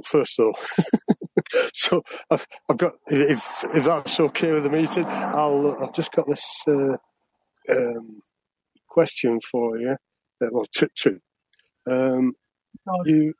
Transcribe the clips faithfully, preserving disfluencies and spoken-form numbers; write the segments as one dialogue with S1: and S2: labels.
S1: first, though. So I've, I've got, if if that's okay with the meeting, I'll. I've just got this uh, um, question for you. Uh, well, two. two. Um, you,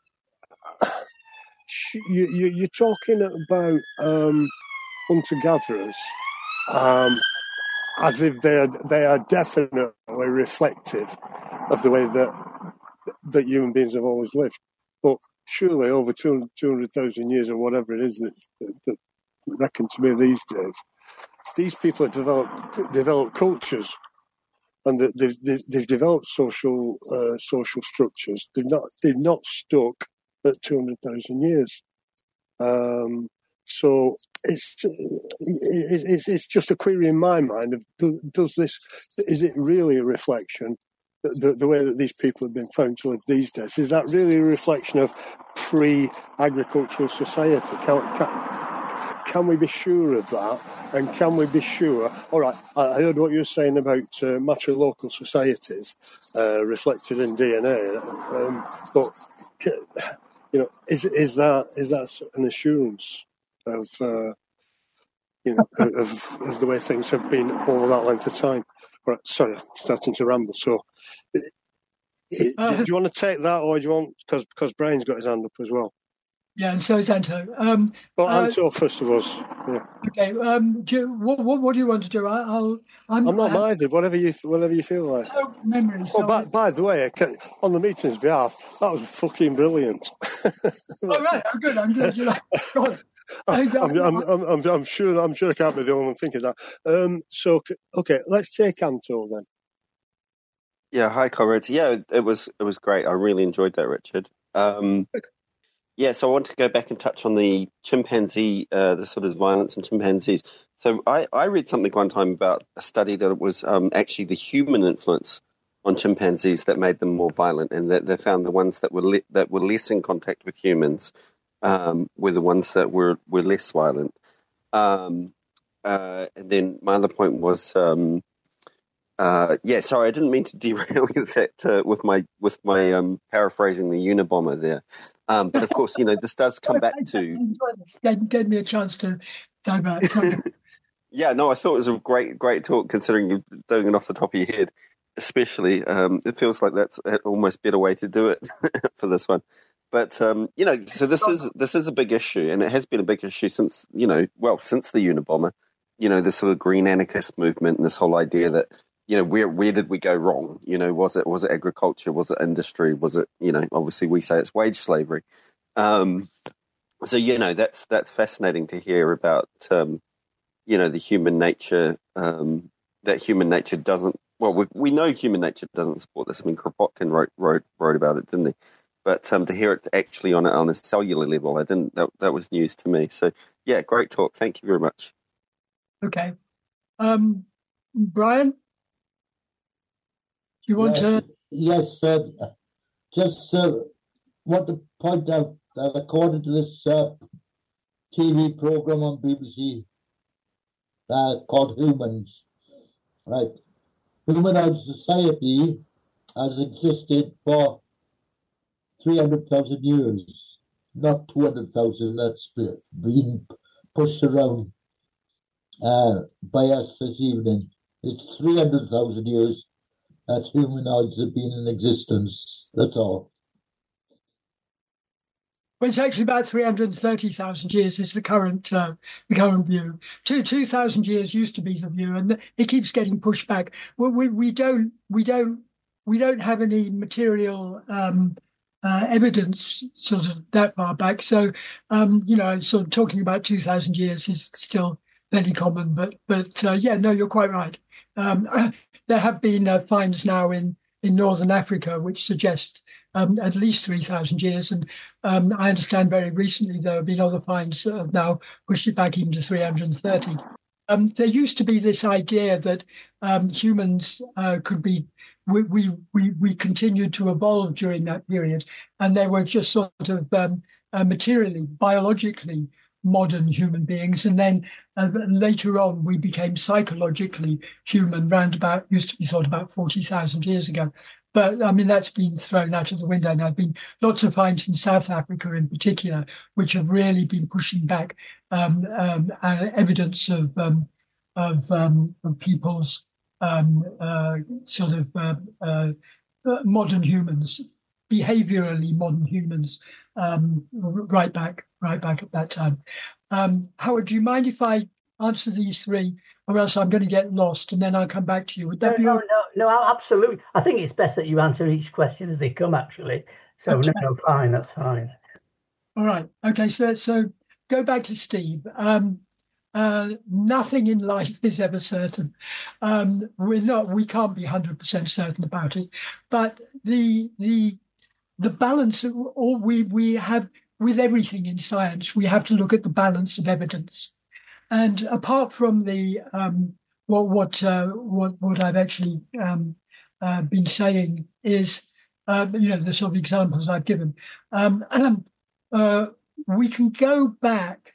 S1: you, you, you're talking about um, hunter-gatherers um, as if they are they are definitely reflective of the way that that human beings have always lived. But surely over two hundred thousand years or whatever it is that, that, that reckon to be these days, these people have developed developed cultures, and they've they've, they've developed social uh, social structures. They've not they've not stuck at two hundred thousand years. Um, so it's, it's it's just a query in my mind of do, does this is it really a reflection? The, the way that these people have been found to live these days, is that really a reflection of pre-agricultural society? Can, can, can we be sure of that? And can we be sure, all right, I heard what you were saying about uh, matrilocal societies uh, reflected in D N A, um, but, you know, is is that is that an assurance of, uh, you know, of, of the way things have been over that length of time? Right, sorry, I'm starting to ramble. So, do,
S2: uh,
S1: do you want to take that, or do you want, because because Brian's got his hand up as well?
S2: Yeah, and so is Anto. Um,
S1: well,
S2: uh,
S1: Anto first of us. Yeah.
S2: Okay. Um, do you, what, what what do you want to do? I, I'll. I'm,
S1: I'm not
S2: I
S1: minded. Whatever you whatever you feel like.
S2: So memories.
S1: Oh,
S2: So
S1: by,
S2: I,
S1: by the way, I can, on the meeting's behalf, that was fucking brilliant.
S2: oh right, I'm good. I'm good. You like? God.
S1: I'm, I'm, I'm, I'm, I'm sure. I'm sure I can't be the only one thinking that. Um, so, okay, let's take Anto then.
S3: Yeah, hi, comrades. Yeah, it was it was great. I really enjoyed that, Richard. Um, yeah, so I want to go back and touch on the chimpanzee, uh, the sort of violence in chimpanzees. So I, I read something one time about a study that it was um, actually the human influence on chimpanzees that made them more violent, and that they found the ones that were le- that were less in contact with humans um, were the ones that were, were less violent. Um, uh, and then my other point was. Um, Uh, yeah, sorry, I didn't mean to derail that uh, with my with my um, paraphrasing the Unabomber there. Um, but of course, you know, this does come back to.
S2: Gave, gave me a chance to divert. So.
S3: Yeah, no, I thought it was a great, great talk considering you're doing it off the top of your head. Especially, um, it feels like that's an almost better way to do it for this one. But um, you know, so this is this is a big issue, and it has been a big issue since you know, well, since the Unabomber. You know, this sort of green anarchist movement and this whole idea that. You know, where where did we go wrong? You know, was it was it agriculture? Was it industry? Was it, you know, obviously we say it's wage slavery. Um, so, you know, that's that's fascinating to hear about, um, you know, the human nature, um, that human nature doesn't, well, we, we know human nature doesn't support this. I mean, Kropotkin wrote wrote, wrote about it, didn't he? But um, to hear it actually on a, on a cellular level, I didn't, that, that was news to me. So, yeah, great talk. Thank you very much.
S2: Okay. Um, Brian? You want
S4: yes,
S2: to?
S4: Yes, uh, just uh, want to point out that according to this uh, T V program on B B C uh, called Humans, right, humanoid society has existed for three hundred thousand years, not two hundred thousand that's been pushed around uh, by us this evening. It's three hundred thousand years that humanoids have been in existence. That's all.
S2: Well, it's actually about three hundred thirty thousand years is the current uh, the current view. Two two thousand years used to be the view, and it keeps getting pushed back. Well, we we don't we don't we don't have any material um, uh, evidence sort of that far back. So um, you know, sort of talking about two thousand years is still fairly common. But but uh, yeah, no, you're quite right. Um, uh, there have been uh, finds now in, in northern Africa which suggest um, at least three thousand years. And um, I understand very recently there have been other finds that have now pushed it back even to three hundred thirty. Um, there used to be this idea that um, humans uh, could be, we, we, we, we continued to evolve during that period. And they were just sort of um, uh, materially, biologically, modern human beings, and then uh, later on we became psychologically human round about, used to be thought about forty thousand years ago. but I mean, that's been thrown out of the window. And there have been lots of finds in South Africa in particular, which have really been pushing back um, um, uh, evidence of, um, of, um, of people's um, uh, sort of uh, uh, modern humans, behaviorally modern humans, um, right back, right back at that time. Um, Howard, do you mind if I answer these three, or else I'm going to get lost, and then I'll come back to you? Would that
S5: no,
S2: be
S5: no,
S2: all?
S5: no, no, absolutely. I think it's best that you answer each question as they come, actually. So,
S2: Okay.
S5: no, no, fine, that's fine.
S2: All right. Okay. So, so go back to Steve. Um, uh, nothing in life is ever certain. Um, we're not. We can't be one hundred percent certain about it. But the the the balance, or we we have with everything in science, we have to look at the balance of evidence. And apart from the um, what what uh, what what I've actually um, uh, been saying is, uh, you know, the sort of examples I've given, um, uh, we can go back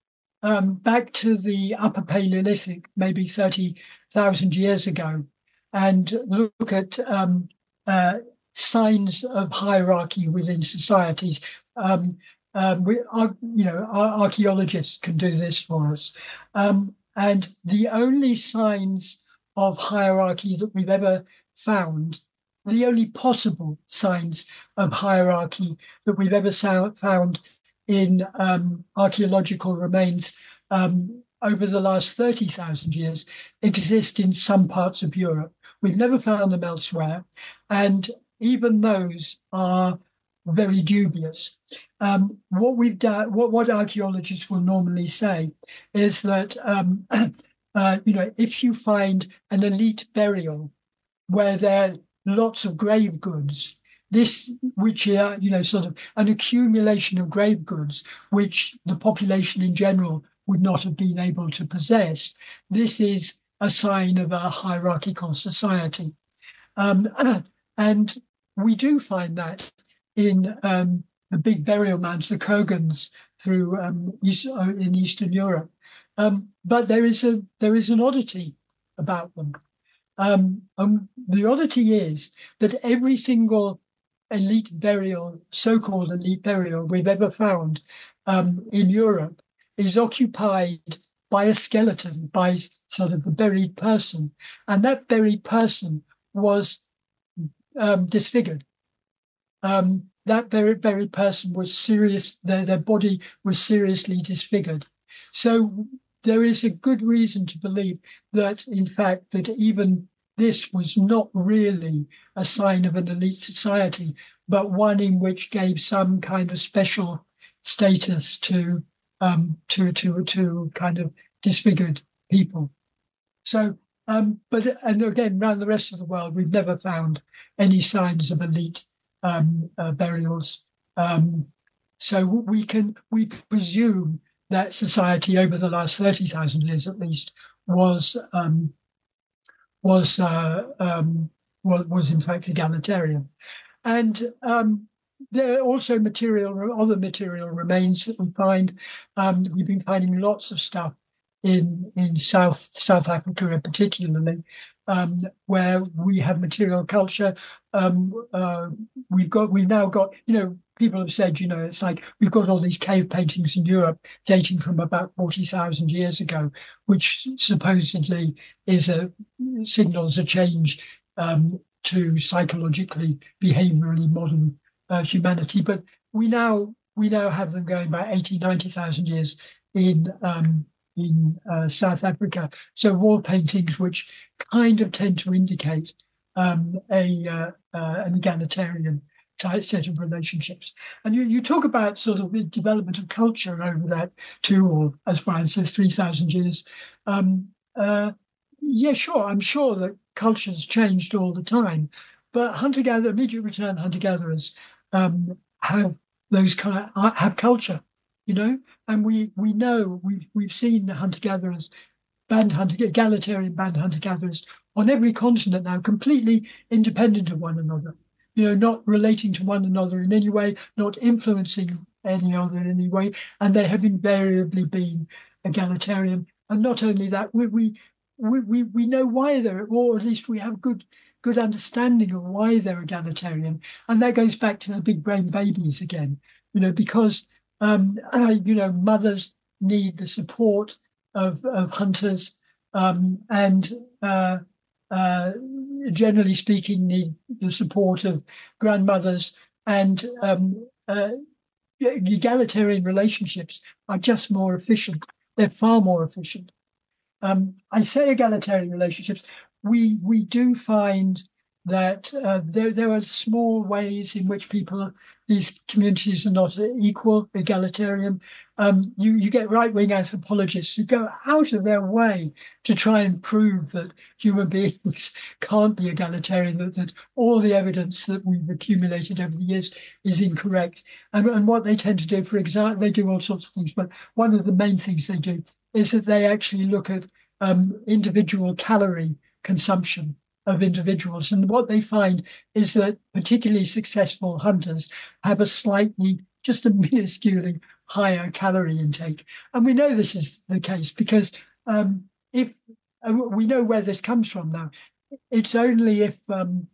S2: um, back to the Upper Paleolithic, maybe thirty thousand years ago, and look at um, uh, signs of hierarchy within societies. Um, Um, we are, you know, our archaeologists can do this for us. Um, and the only signs of hierarchy that we've ever found, the only possible signs of hierarchy that we've ever found in um, archaeological remains um, over the last thirty thousand years exist in some parts of Europe. We've never found them elsewhere. And even those are very dubious. Um, what we've done, what, what archaeologists will normally say is that, um, uh, you know, if you find an elite burial where there are lots of grave goods, this, which are, you know, sort of an accumulation of grave goods, which the population in general would not have been able to possess, this is a sign of a hierarchical society. Um, and we do find that in um, the big burial mounds, the Kogans, through um, East, uh, in Eastern Europe, um, but there is a there is an oddity about them. Um, um, the oddity is that every single elite burial, so-called elite burial we've ever found um, in Europe, is occupied by a skeleton, by sort of the buried person, and that buried person was um, disfigured. Um, that very, very person was serious, their, their body was seriously disfigured. So there is a good reason to believe that, in fact, that even this was not really a sign of an elite society, but one in which gave some kind of special status to um, to to to kind of disfigured people. So, um, but and again, around the rest of the world, we've never found any signs of elite Um, uh, burials. Um, so we can we presume that society over the last thirty thousand years at least was um, was, uh, um, was was in fact egalitarian. And um, there are also material other material remains that we find. Um, we've been finding lots of stuff in in South South Africa, particularly. Um, where we have material culture. Um, uh, we've got, we've now got, you know, people have said, you know, it's like we've got all these cave paintings in Europe dating from about forty thousand years ago, which supposedly is a signals a change um, to psychologically, behaviorally modern uh, humanity. But we now we now have them going back eighty, ninety thousand years in um, in uh, South Africa. So wall paintings which kind of tend to indicate um, a uh, uh, an egalitarian type set of relationships. And you, you talk about sort of the development of culture over that two, or as Brian says, three thousand years. Um, uh, yeah, sure, I'm sure that culture's changed all the time, but hunter-gatherer, immediate return hunter-gatherers um, have those kind of, have culture. You know, and we we know we've we've seen hunter-gatherers, band hunter, egalitarian band hunter-gatherers on every continent now, completely independent of one another. You know, not relating to one another in any way, not influencing any other in any way, and they have invariably been egalitarian. And not only that, we we we we, we know why they're, or at least we have good good understanding of why they're egalitarian. And that goes back to the big brain babies again, you know, because, um, uh, you know, mothers need the support of, of hunters um, and uh, uh, generally speaking, need the support of grandmothers, and um, uh, egalitarian relationships are just more efficient. They're far more efficient. Um, I say egalitarian relationships. We we do find that uh, there there are small ways in which people, these communities are not equal, egalitarian. Um, you you get right wing anthropologists who go out of their way to try and prove that human beings can't be egalitarian, that, that all the evidence that we've accumulated over the years is incorrect. And, and what they tend to do, for example, they do all sorts of things, but one of the main things they do is that they actually look at um, individual calorie consumption of individuals. And what they find is that particularly successful hunters have a slightly, just a minusculely higher calorie intake. And we know this is the case because um, if uh, we know where this comes from now, it's only if, um,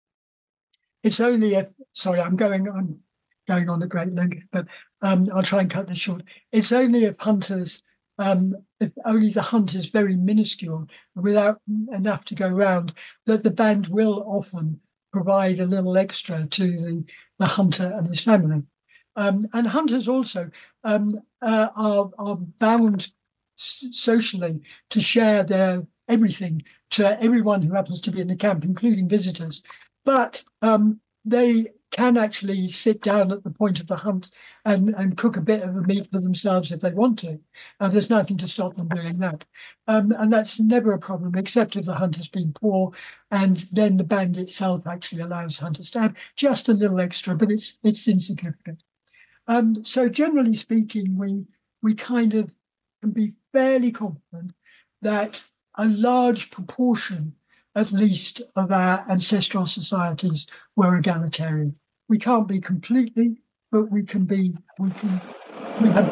S2: it's only if, sorry, I'm going on, going on a great length, but um, I'll try and cut this short. It's only if hunters Um, if only the hunt is very minuscule, without enough to go round, that the band will often provide a little extra to the, the hunter and his family. Um, and hunters also um, uh, are, are bound s- socially to share their everything to everyone who happens to be in the camp, including visitors. But um, they can actually sit down at the point of the hunt and, and cook a bit of the meat for themselves if they want to. Uh, there's nothing to stop them doing that. Um, and that's never a problem, except if the hunt has been poor, and then the band itself actually allows hunters to have just a little extra, but it's it's insignificant. Um, so generally speaking, we we kind of can be fairly confident that a large proportion, at least, of our ancestral societies were egalitarian. We can't be completely, but we can be, we can, we have.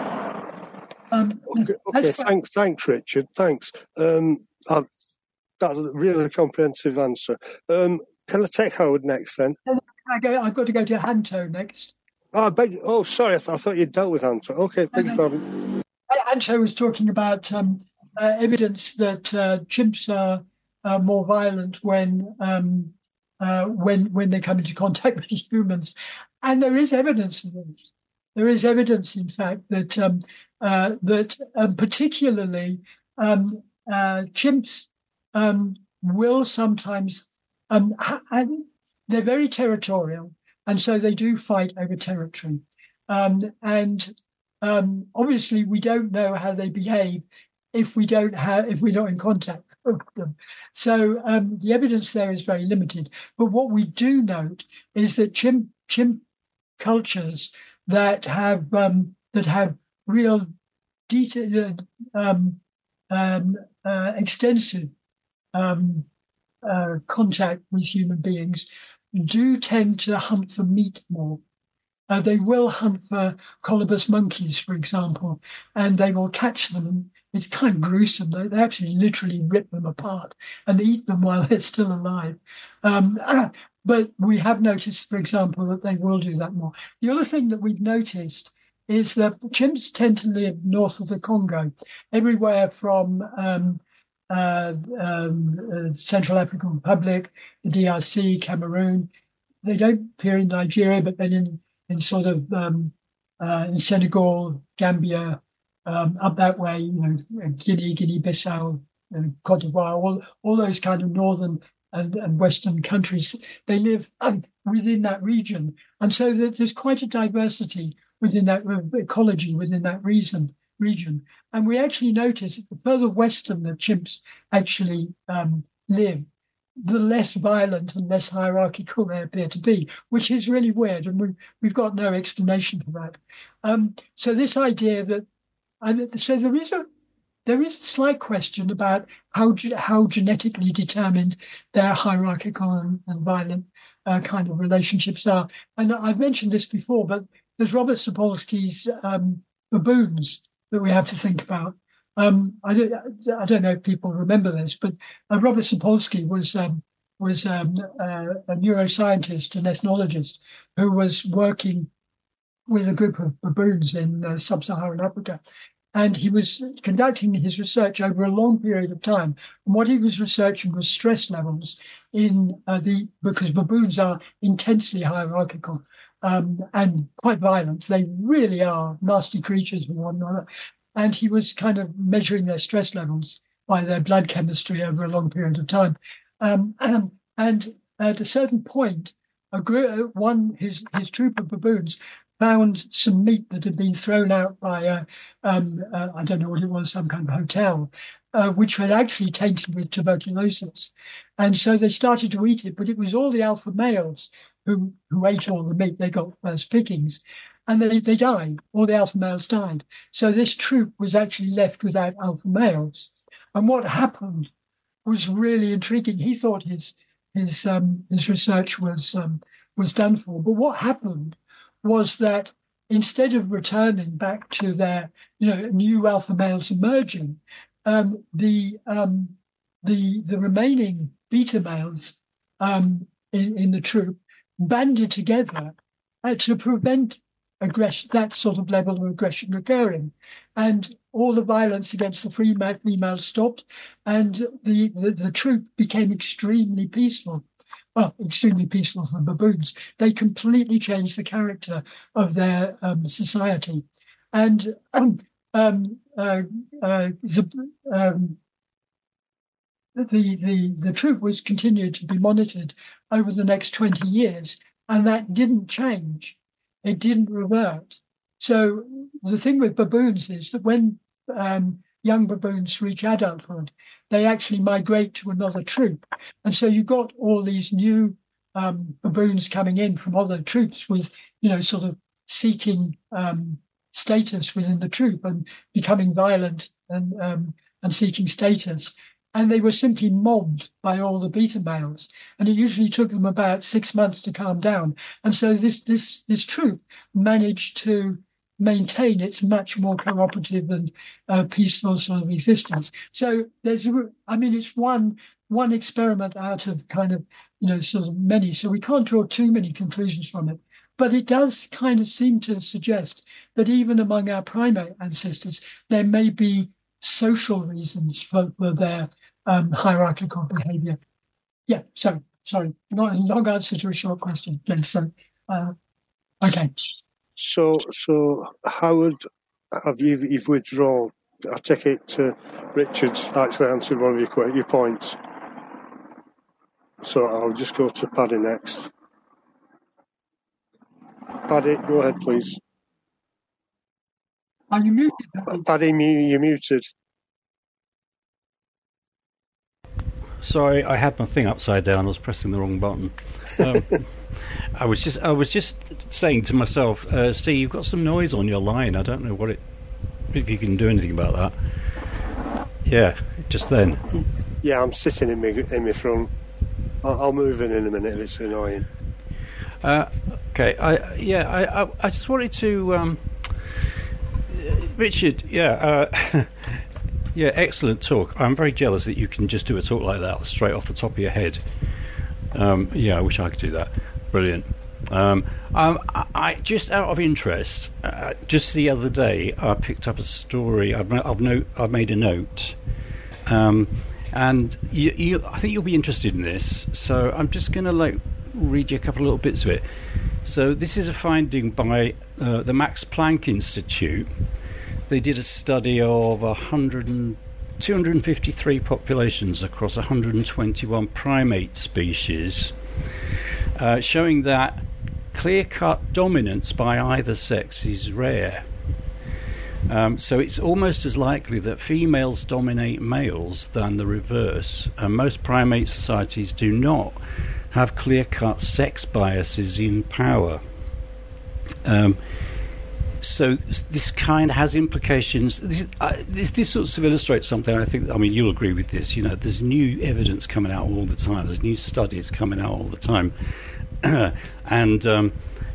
S2: Um,
S1: okay, okay thanks, thanks, Richard. Thanks. Um, I've, that's a really comprehensive answer. Um, can I take Howard next then?
S2: I go, I've got to go to Hanto next.
S1: Oh, I beg, oh sorry, I, th- I thought you dealt with Hanto. Okay, beg your pardon.
S2: Hanto was talking about um, uh, evidence that uh, chimps are Uh, more violent when um, uh, when when they come into contact with humans, and there is evidence for this. There is evidence, in fact, that um, uh, that um, particularly um, uh, chimps um, will sometimes um, ha- and they're very territorial, and so they do fight over territory. Um, and um, obviously, we don't know how they behave if we don't have, if we're not in contact with them. So um, the evidence there is very limited. But what we do note is that chimp, chimp cultures that have um, that have real detailed, um, um, uh, extensive um, uh, contact with human beings do tend to hunt for meat more. Uh, they will hunt for colobus monkeys, for example, and they will catch them. It's kind of gruesome. They, they actually literally rip them apart and eat them while they're still alive. Um, but we have noticed, for example, that they will do that more. The other thing that we've noticed is that chimps tend to live north of the Congo, everywhere from um, uh, um, uh, Central African Republic, the D R C, Cameroon. They don't appear in Nigeria, but then in, in sort of um, uh, in Senegal, Gambia, Um, up that way, you know, Guinea, Guinea-Bissau, and Cote d'Ivoire, all, all those kind of northern and, and western countries, they live um, within that region. And so there's quite a diversity within that ecology, within that reason, region. And we actually notice that the further western the chimps actually um, live, the less violent and less hierarchical they appear to be, which is really weird. And we, we've got no explanation for that. Um, so this idea that And so there is a there is a slight question about how how genetically determined their hierarchical and, and violent uh, kind of relationships are. And I've mentioned this before, but there's Robert Sapolsky's um, baboons that we have to think about. Um, I don't I don't know if people remember this, but uh, Robert Sapolsky was um, was um, uh, a neuroscientist, an ethnologist, who was working with a group of baboons in uh, sub-Saharan Africa. And he was conducting his research over a long period of time. And what he was researching was stress levels in uh, the, because baboons are intensely hierarchical um, and quite violent. They really are nasty creatures and whatnot. And he was kind of measuring their stress levels by their blood chemistry over a long period of time. Um, and, and at a certain point, a group, one his his troop of baboons found some meat that had been thrown out by a, um, uh, I don't know what it was, some kind of hotel, uh, which had actually tainted with tuberculosis. And so they started to eat it, but it was all the alpha males who, who ate all the meat. They got first pickings, and they, they died. All the alpha males died. So this troop was actually left without alpha males. And what happened was really intriguing. He thought his his um, his research was um, was done for, but what happened was that instead of returning back to their, you know, new alpha males emerging, um, the um, the the remaining beta males um, in, in the troop banded together uh, to prevent aggression, that sort of level of aggression occurring, and all the violence against the free females stopped, and the, the the troop became extremely peaceful. Well, extremely peaceful for baboons. They completely changed the character of their um, society. And um, um, uh, uh, the, um, the, the, the troop was continued to be monitored over the next twenty years, and that didn't change. It didn't revert. So the thing with baboons is that when um, young baboons reach adulthood, they actually migrate to another troop. And so you've got all these new um, baboons coming in from other troops with, you know, sort of seeking um, status within the troop and becoming violent and um, and seeking status. And they were simply mobbed by all the beta males. And it usually took them about six months to calm down. And so this this this troop managed to maintain its much more cooperative and uh, peaceful sort of existence. So there's, I mean, it's one one experiment out of kind of, you know, sort of many. So we can't draw too many conclusions from it. But it does kind of seem to suggest that even among our primate ancestors, there may be social reasons for, for their um, hierarchical behavior. Yeah, so, sorry, not a long answer to a short question. So, uh, okay.
S1: So, so Howard, have you you've withdrawn? I take it uh, Richard's actually answered one of your your points. So I'll just go to Paddy next. Paddy, go ahead, please.
S2: Are you muted?
S1: Paddy, you're muted.
S6: Sorry, I had my thing upside down. I was pressing the wrong button. Um, I was just, I was just saying to myself, uh, Steve, you've got some noise on your line. I don't know what it, if you can do anything about that. Yeah, just then.
S1: Yeah, I'm sitting in my in my front. I'll, I'll move in in a minute if it's annoying.
S6: Uh, okay, I yeah, I, I I just wanted to, um, Richard. Yeah, uh, yeah, excellent talk. I'm very jealous that you can just do a talk like that straight off the top of your head. Um, yeah, I wish I could do that. Brilliant. Um, um, I, I just out of interest, uh, just the other day, I picked up a story. I've I've, note, I've made a note, um, and you, you, I think you'll be interested in this. So I'm just going to like read you a couple of little bits of it. So this is a finding by uh, the Max Planck Institute. They did a study of one hundred, two hundred fifty-three populations across one hundred twenty-one primate species, uh, showing that clear-cut dominance by either sex is rare. Um, so it's almost as likely that females dominate males than the reverse, and most primate societies do not have clear-cut sex biases in power. Um, so this kind of has implications. This, uh, this, this sort of illustrates something. I think. I mean, you'll agree with this. You know, there's new evidence coming out all the time. There's new studies coming out all the time, and um,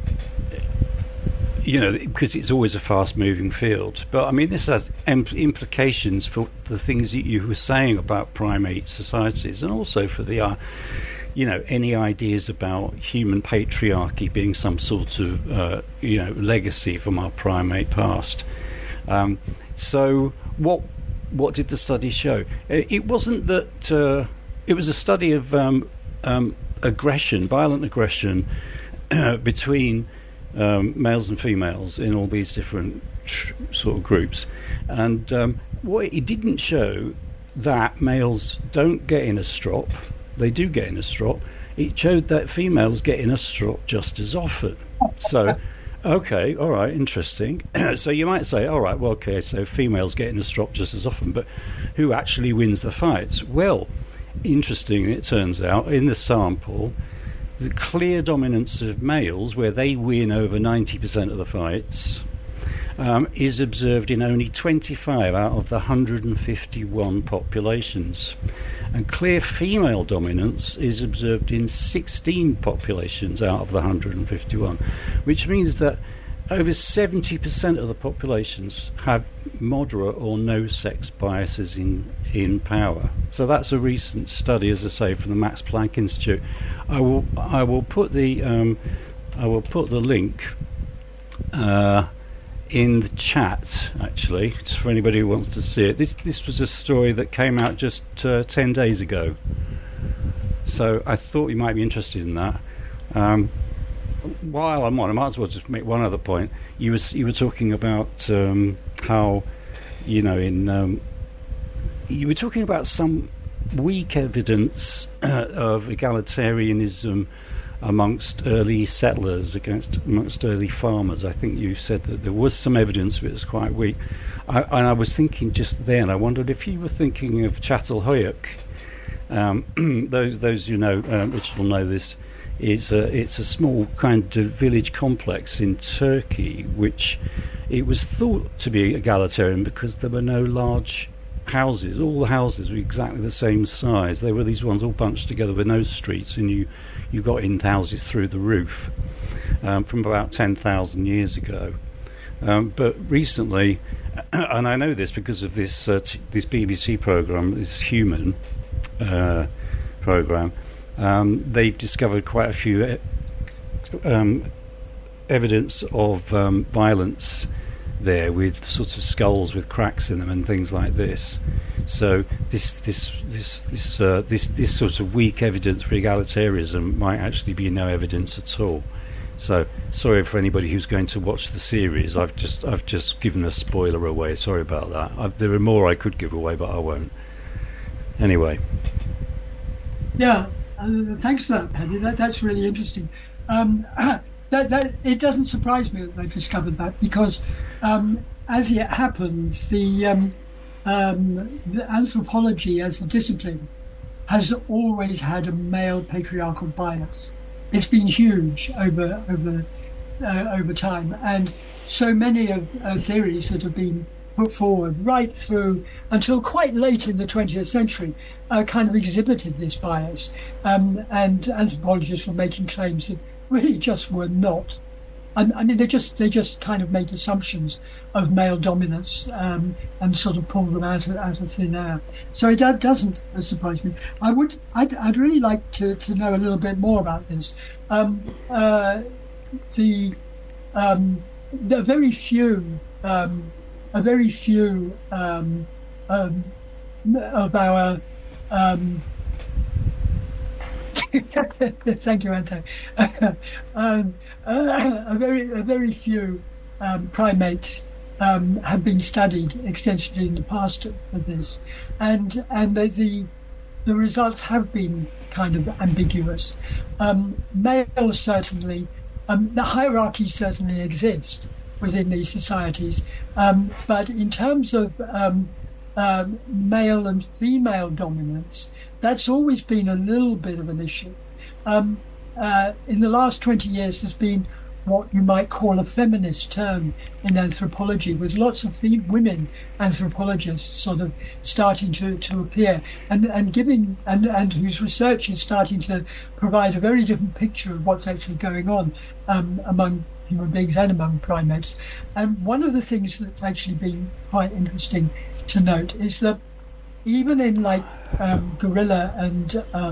S6: you know, because it's always a fast-moving field. But I mean, this has imp- implications for the things that you were saying about primate societies, and also for the. Uh, you know, any ideas about human patriarchy being some sort of, uh, you know, legacy from our primate past. Um, so what what did the study show? It, it wasn't that uh, it was a study of um, um, aggression, violent aggression uh, between um, males and females in all these different tr- sort of groups, and um, what it didn't show that males don't get in a strop. They do get in a strop. It showed that females get in a strop just as often. So, okay, all right, interesting. So you might say, all right, well, okay, so females get in a strop just as often, but who actually wins the fights? Well, interesting, it turns out, in the sample, the clear dominance of males, where they win over ninety percent of the fights, Um, is observed in only twenty-five out of the one hundred fifty-one populations. And clear female dominance is observed in sixteen populations out of the one hundred fifty-one, which means that over seventy percent of the populations have moderate or no sex biases in, in power. So that's a recent study, as I say, from the Max Planck Institute. I will I will put the um, I will put the link uh, in the chat, actually, just for anybody who wants to see it. This this was a story that came out just uh, ten days ago, so I thought you might be interested in that. Um, while I'm on, I might as well just make one other point. You was you were talking about um, how, you know, in um, you were talking about some weak evidence uh, of egalitarianism amongst early settlers, against amongst early farmers. I think you said that there was some evidence, but it was quite weak. I, and I was thinking just then, I wondered if you were thinking of Çatalhöyük. Um, those those who know, um, which will know this, it's a, it's a small kind of village complex in Turkey, which it was thought to be egalitarian because there were no large houses. All the houses were exactly the same size. They were these ones all bunched together with no streets, and you you got in houses through the roof um, from about ten thousand years ago. Um, but recently, and I know this because of this uh, t- this B B C programme, this Human uh, programme, um, they've discovered quite a few e- um, evidence of um, violence there, with sorts of skulls with cracks in them and things like this. So this this this this uh, this this sort of weak evidence for egalitarianism might actually be no evidence at all. So sorry for anybody who's going to watch the series. I've just I've just given a spoiler away. Sorry about that. I've, there are more I could give away, but I won't. Anyway.
S2: Yeah, uh, thanks for that, Paddy. That that's really interesting. Um, that that it doesn't surprise me that they've discovered that, because um, as it happens, the um, Um, the anthropology as a discipline has always had a male patriarchal bias. It's been huge over over uh, over time, and so many of uh, theories that have been put forward right through until quite late in the twentieth century uh, kind of exhibited this bias, um, and anthropologists were making claims that really just were not. I mean, they just they just kind of make assumptions of male dominance um, and sort of pull them out of, out of thin air. So it doesn't surprise me. I would I'd, I'd really like to, to know a little bit more about this. Um, uh, the um, the very few um, a very few um, um, of our um, thank you, Anto. um, uh, a very, a very few um, primates um, have been studied extensively in the past of this, and and the the, the results have been kind of ambiguous. Um, males certainly, um, the hierarchies certainly exist within these societies, um, but in terms of um, um, male and female dominance, that's always been a little bit of an issue. Um, uh, in the last twenty years, there's been what you might call a feminist term in anthropology, with lots of fe- women anthropologists sort of starting to, to appear, and and giving and, and whose research is starting to provide a very different picture of what's actually going on um, among human beings and among primates. And one of the things that's actually been quite interesting to note is that even in like um, gorilla and um,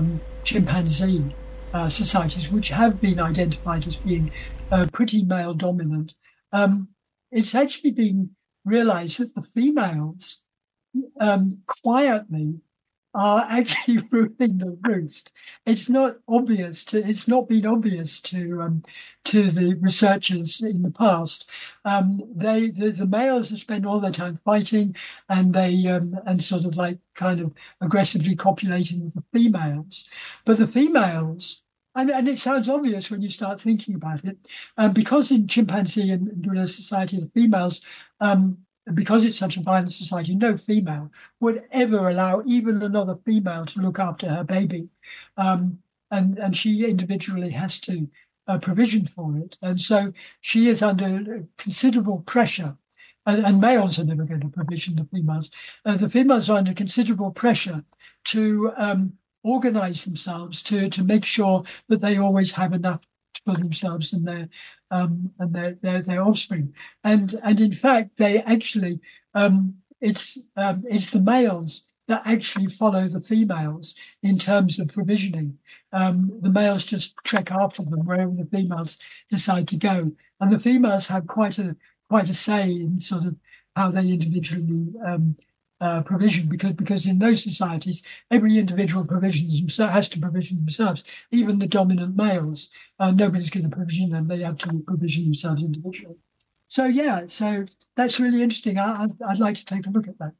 S2: chimpanzee uh, societies, which have been identified as being uh, pretty male dominant, um, it's actually been realized that the females um, quietly are actually ruling the roost. It's not obvious to, it's not been obvious to um, to the researchers in the past. Um, they the, the males spend all their time fighting, and they um, and sort of like kind of aggressively copulating with the females. But the females, and, and it sounds obvious when you start thinking about it, um, because in chimpanzee and gorilla society, the females. Um, Because it's such a violent society, no female would ever allow even another female to look after her baby. Um, and, and she individually has to uh, provision for it. And so she is under considerable pressure. And, and males are never going to provision the females. Uh, the females are under considerable pressure to um, organize themselves, to, to make sure that they always have enough for themselves and their um, and their, their their offspring, and and in fact they actually um, it's um, it's the males that actually follow the females in terms of provisioning. Um, the males just trek after them wherever the females decide to go, and the females have quite a quite a say in sort of how they individually um, uh, provision, because because in those societies every individual provisions himself, has to provision themselves. Even the dominant males, uh, nobody's going to provision them; they have to provision themselves individually. So yeah, so that's really interesting. I, I'd, I'd like to take a look at that.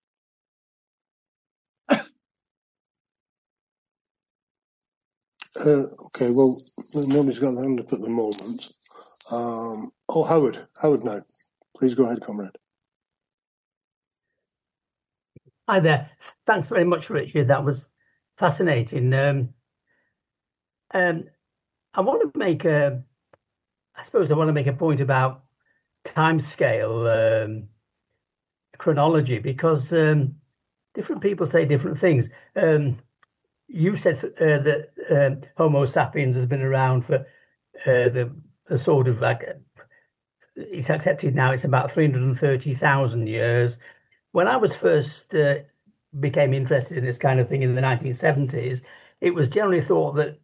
S1: Uh, okay, well, nobody's got their hand up at the moment. Um, oh, Howard, Howard now. Please go ahead, comrade.
S5: Hi there. Thanks very much, Richard. That was fascinating. Um, um, I want to make a, I suppose I want to make a point about timescale um, chronology, because um, different people say different things. Um, you said uh, that um, Homo sapiens has been around for uh, the, the sort of like, it's accepted now, it's about three hundred thirty thousand years. When I was first uh, became interested in this kind of thing in the nineteen seventies, it was generally thought that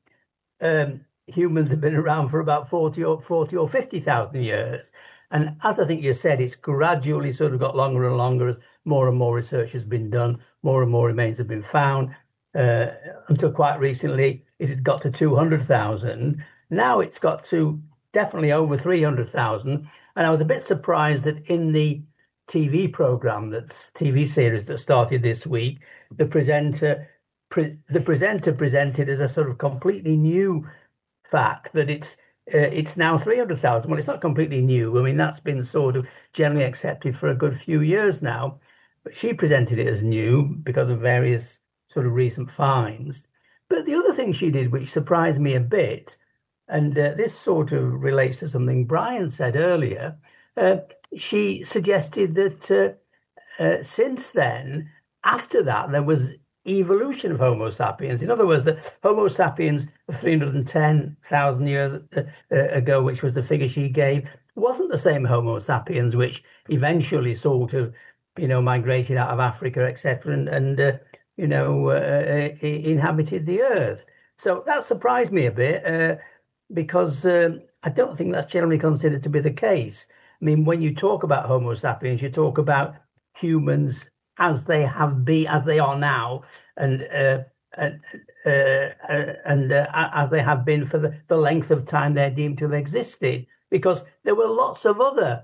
S5: um, humans have been around for about forty or forty or fifty thousand years. And as I think you said, it's gradually sort of got longer and longer as more and more research has been done, more and more remains have been found. Uh, until quite recently, it had got to two hundred thousand. Now it's got to definitely over three hundred thousand. And I was a bit surprised that in the T V program, that's T V series that started this week, the presenter pre, the presenter presented as a sort of completely new fact that it's uh, it's now three hundred thousand. Well, it's not completely new. I mean, that's been sort of generally accepted for a good few years now. But she presented it as new because of various sort of recent finds. But the other thing she did, which surprised me a bit, and uh, this sort of relates to something Brian said earlier, uh, she suggested that uh, uh, since then, after that, there was evolution of Homo sapiens. In other words, that Homo sapiens three hundred ten thousand years uh, uh, ago, which was the figure she gave, wasn't the same Homo sapiens, which eventually sort of, you know, migrated out of Africa, et cetera, and, and uh, you know, uh, uh, inhabited the earth. So that surprised me a bit uh, because um, I don't think that's generally considered to be the case. I mean, when you talk about Homo sapiens, you talk about humans as they have been, as they are now, and uh, and, uh, uh, and uh, as they have been for the, the length of time they're deemed to have existed. Because there were lots of other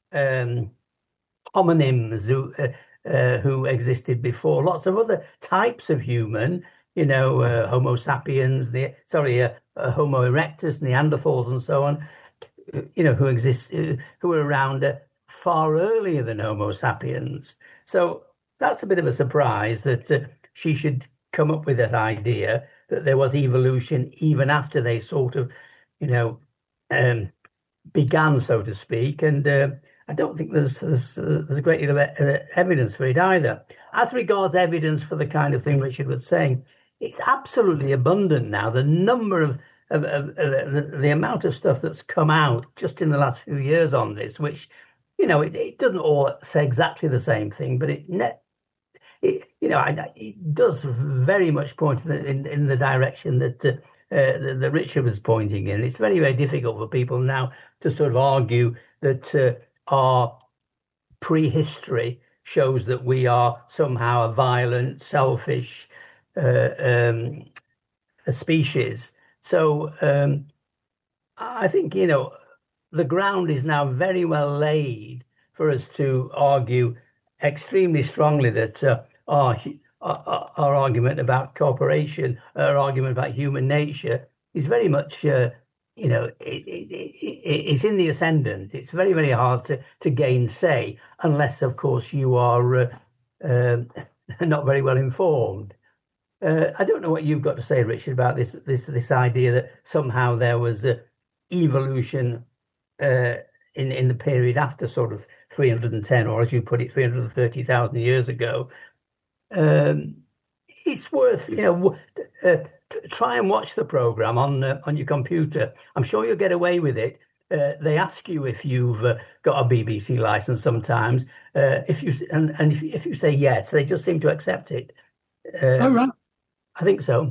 S5: um, homonyms who uh, uh, who existed before, lots of other types of human. You know, uh, Homo sapiens, the sorry, uh, uh, Homo erectus, Neanderthals, and so on. You know, who exist, uh, who were around uh, far earlier than Homo sapiens. So that's a bit of a surprise that uh, she should come up with that idea that there was evolution even after they sort of, you know, um, began, so to speak. And uh, I don't think there's, there's there's a great deal of evidence for it either. As regards evidence for the kind of thing Richard was saying, it's absolutely abundant now. The number of Of, of, of the, the amount of stuff that's come out just in the last few years on this, which, you know, it, it doesn't all say exactly the same thing, but it net, it, you know, I, it does very much point in, in, in the direction that uh, uh, that, that Richard was pointing in. It's very, very difficult for people now to sort of argue that uh, our prehistory shows that we are somehow a violent, selfish uh, um, a species. So um, I think, you know, the ground is now very well laid for us to argue extremely strongly that uh, our, our our argument about cooperation, our argument about human nature is very much, uh, you know, it, it, it, it's in the ascendant. It's very, very hard to, to gainsay, unless, of course, you are uh, um, not very well informed. Uh, I don't know what you've got to say, Richard, about this this this idea that somehow there was a evolution uh, in in the period after sort of three hundred ten, or as you put it, three hundred thirty thousand years ago. Um, it's worth, you know, uh, t- try and watch the program on uh, on your computer. I'm sure you'll get away with it. Uh, they ask you if you've uh, got a B B C license sometimes. Uh, if you and, and if, if you say yes, they just seem to accept it. Um,
S2: oh, right.
S5: I think so.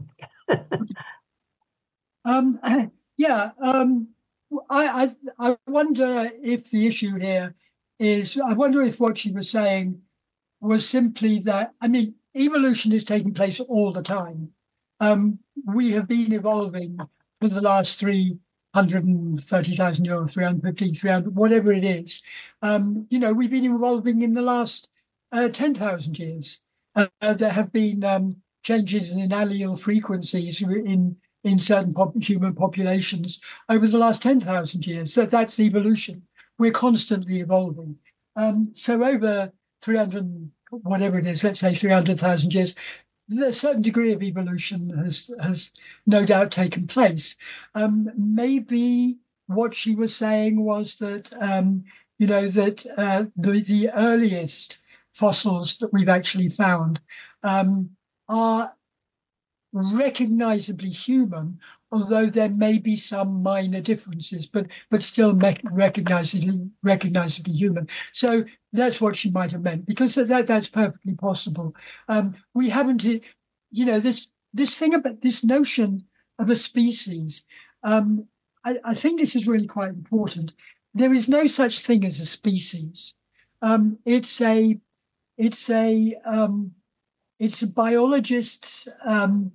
S2: um, yeah, um, I, I I wonder if the issue here is, I wonder if what she was saying was simply that, I mean, evolution is taking place all the time. Um, we have been evolving for the last three hundred thirty thousand years, three hundred fifty, three hundred, whatever it is. Um, you know, we've been evolving in the last uh, ten thousand years. Uh, there have been um, changes in allele frequencies in in certain pop- human populations over the last ten thousand years. So that's evolution. We're constantly evolving. Um, so over three hundred, whatever it is, let's say three hundred thousand years, a certain degree of evolution has has no doubt taken place. Um, maybe what she was saying was that, um, you know, that uh, the, the earliest fossils that we've actually found um, are recognizably human, although there may be some minor differences, but but still me- recognizably recognizably human. So that's what she might have meant, because that that's perfectly possible. Um, we haven't, you know, this this thing about this notion of a species. Um, I, I think this is really quite important. There is no such thing as a species. Um, it's a it's a um, it's a biologist's um,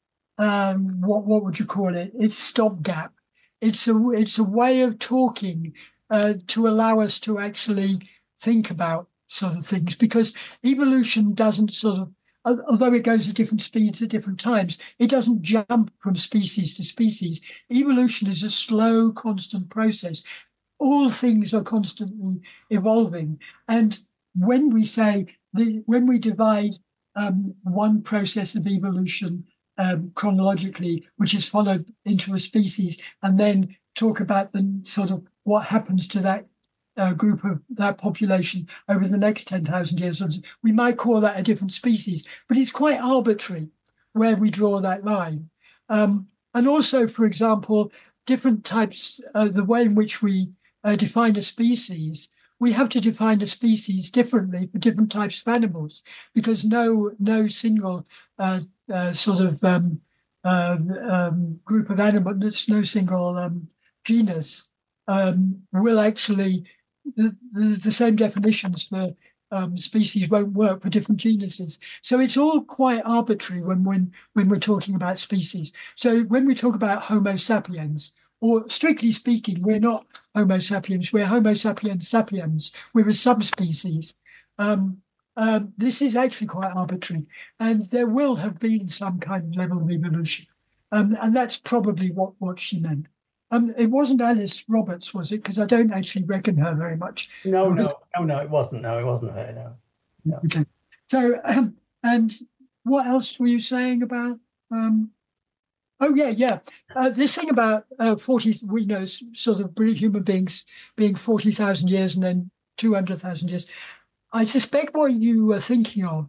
S2: um, what what would you call it? It's stopgap. It's a it's a way of talking uh, to allow us to actually think about sort of things, because evolution doesn't sort of, although it goes at different speeds at different times, it doesn't jump from species to species. Evolution is a slow, constant process. All things are constantly evolving, and when we say the when we divide um, one process of evolution Um, chronologically, which is followed into a species, and then talk about the sort of what happens to that uh, group of that population over the next ten thousand years. We might call that a different species, but it's quite arbitrary where we draw that line. Um, and also, for example, different types, uh, the way in which we uh, define a species, we have to define a species differently for different types of animals, because no no single uh, uh, sort of um, uh, um, group of animals, no single um, genus um, will actually, the, the, the same definitions for um, species won't work for different genuses. So it's all quite arbitrary when, when, when we're talking about species. So when we talk about Homo sapiens, or strictly speaking, we're not Homo sapiens, we're Homo sapiens sapiens, we're a subspecies. Um, uh, this is actually quite arbitrary, and there will have been some kind of level of evolution. Um, and that's probably what, what she meant. Um, it wasn't Alice Roberts, was it? Because I don't actually reckon her very much.
S5: No, no, no, no, it wasn't. No, it wasn't her, no. no.
S2: Okay. So, um, and what else were you saying about... Um, Oh, yeah, yeah. Uh, this thing about uh, forty, we know, sort of human beings being forty thousand years and then two hundred thousand years. I suspect what you were thinking of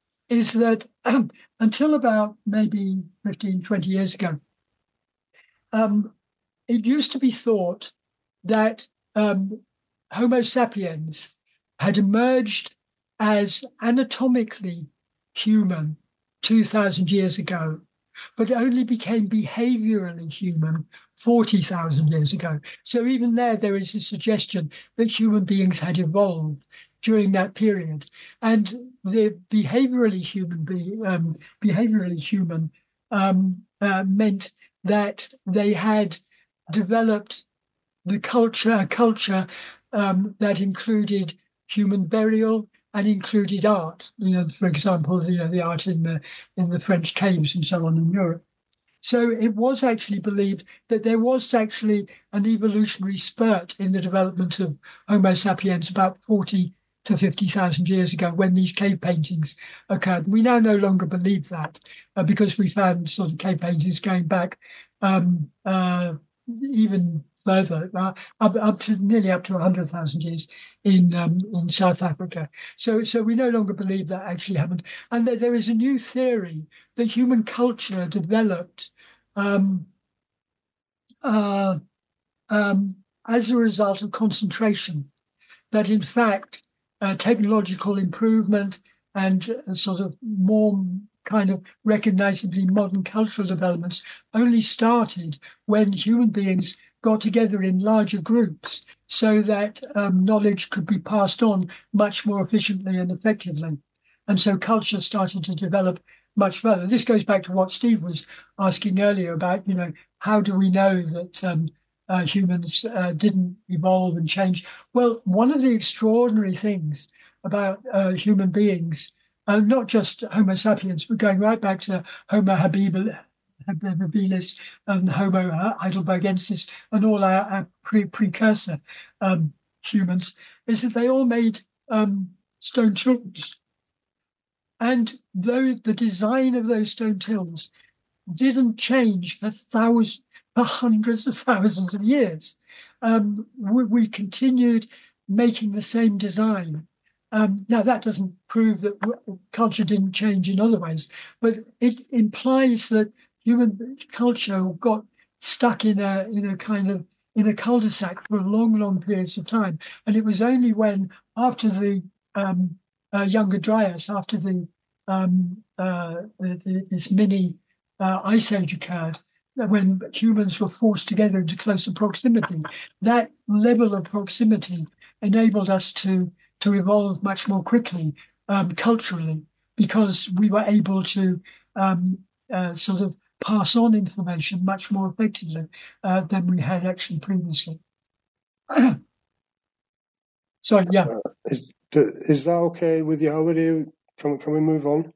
S2: is that um, until about maybe fifteen, twenty years ago, um, it used to be thought that um, Homo sapiens had emerged as anatomically human two thousand years ago, but only became behaviorally human forty thousand years ago. So even there, there is a suggestion that human beings had evolved during that period. And the behaviorally human, be, um, behaviorally human um, uh, meant that they had developed the culture, a culture um, that included human burial and included art. You know, for example, you know, the art in the in the French caves and so on in Europe. So it was actually believed that there was actually an evolutionary spurt in the development of Homo sapiens about forty to fifty thousand years ago when these cave paintings occurred. We now no longer believe that uh, because we found sort of cave paintings going back um, uh, even further, uh, up, up to nearly up to one hundred thousand years in um, in South Africa. So, so we no longer believe that actually happened. And that there is a new theory that human culture developed um, uh, um, as a result of concentration. That in fact, uh, technological improvement and uh, sort of more kind of recognizably modern cultural developments only started when human beings got together in larger groups so that um, knowledge could be passed on much more efficiently and effectively. And so culture started to develop much further. This goes back to what Steve was asking earlier about, you know, how do we know that um, uh, humans uh, didn't evolve and change? Well, one of the extraordinary things about uh, human beings, uh, not just Homo sapiens, but going right back to Homo habilis, habilis and Homo heidelbergensis and all our, our pre- precursor um, humans, is that they all made um, stone tools. And though the design of those stone tools didn't change for thousands, for hundreds of thousands of years, um, we, we continued making the same design. Um, now, that doesn't prove that culture didn't change in other ways, but it implies that human culture got stuck in a in a kind of in a cul-de-sac for long, long periods of time. And it was only when, after the um, uh, Younger Dryas, after the, um, uh, the this mini uh, ice age occurred, when humans were forced together into closer proximity, that level of proximity enabled us to to evolve much more quickly um, culturally, because we were able to um, uh, sort of pass on information much more effectively uh, than we had actually previously. So, yeah.
S1: Uh, is, is that okay with you, Howard? Can, can we move on?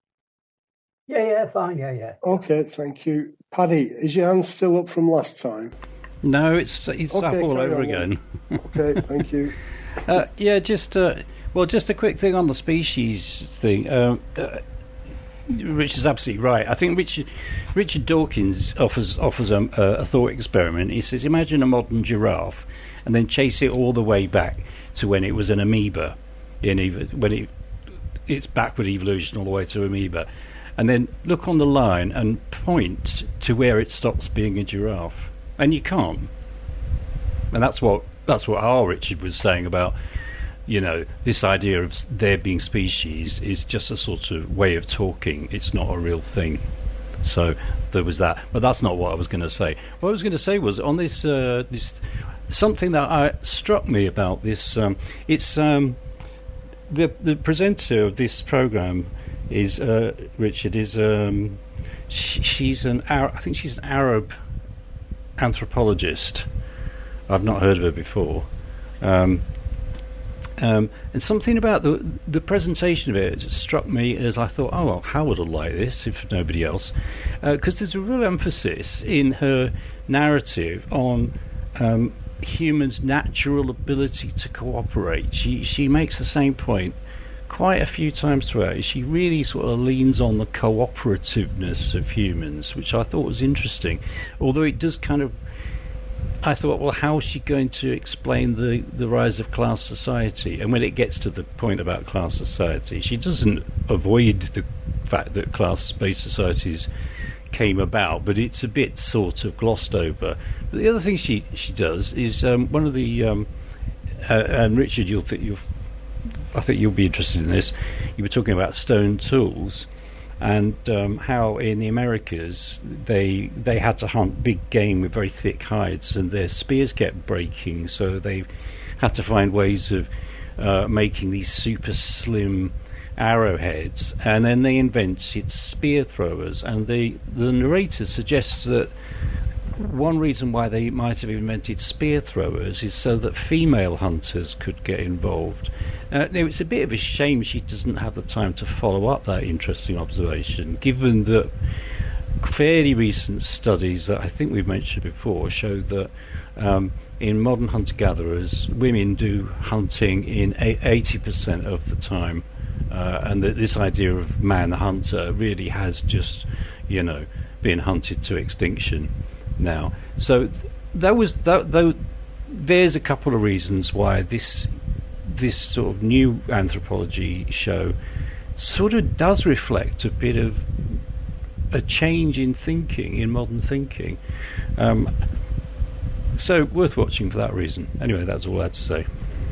S5: Yeah, yeah, fine, yeah, yeah.
S1: Okay, thank you. Paddy, is your hand still up from last time?
S6: No, it's it's
S1: Okay,
S6: up all
S1: carry
S6: over
S1: on.
S6: again.
S1: Okay, thank you.
S6: Uh, yeah, just uh, well, just a quick thing on the species thing. Um, uh, Rich is absolutely right. I think Richard Richard Dawkins offers offers a, a thought experiment. He says, imagine a modern giraffe, and then chase it all the way back to when it was an amoeba, in ev- when it its backward evolution all the way to amoeba, and then look on the line and point to where it stops being a giraffe, and you can't. And that's what that's what our Richard was saying about, you know, this idea of there being species is just a sort of way of talking. It's not a real thing. So there was that. But that's not what I was going to say. What I was going to say was on this, uh, this something that I, struck me about this. Um, it's um, the the presenter of this program is uh, Richard. Is um, she, she's an Arab, I think she's an Arab anthropologist. I've not heard of her before. Um, Um, and something about the the presentation of it struck me as I thought, oh, well, Howard will like this, if nobody else, because uh, there's a real emphasis in her narrative on um, humans' natural ability to cooperate. She she makes the same point quite a few times throughout. She really sort of leans on the cooperativeness of humans, which I thought was interesting, although it does kind of. I thought, well, how is she going to explain the, the rise of class society? And when it gets to the point about class society, she doesn't avoid the fact that class-based societies came about, but it's a bit sort of glossed over. But the other thing she, she does is um, one of the um, uh, and Richard, you'll th- you'll I think you'll be interested in this. You were talking about stone tools, and um, how in the Americas they they had to hunt big game with very thick hides, and their spears kept breaking, so they had to find ways of uh, making these super slim arrowheads, and then they invented spear throwers. And the the narrator suggests that one reason why they might have invented spear throwers is so that female hunters could get involved. Uh, now, it's a bit of a shame she doesn't have the time to follow up that interesting observation, given that fairly recent studies that I think we've mentioned before show that um, in modern hunter-gatherers, women do hunting in eighty percent of the time, uh, and that this idea of man-hunter really has just, you know, been hunted to extinction now. So th- that was that, though. There's a couple of reasons why this this sort of new anthropology show sort of does reflect a bit of a change in thinking, in modern thinking. Um, so worth watching for that reason. Anyway, that's all I had to say.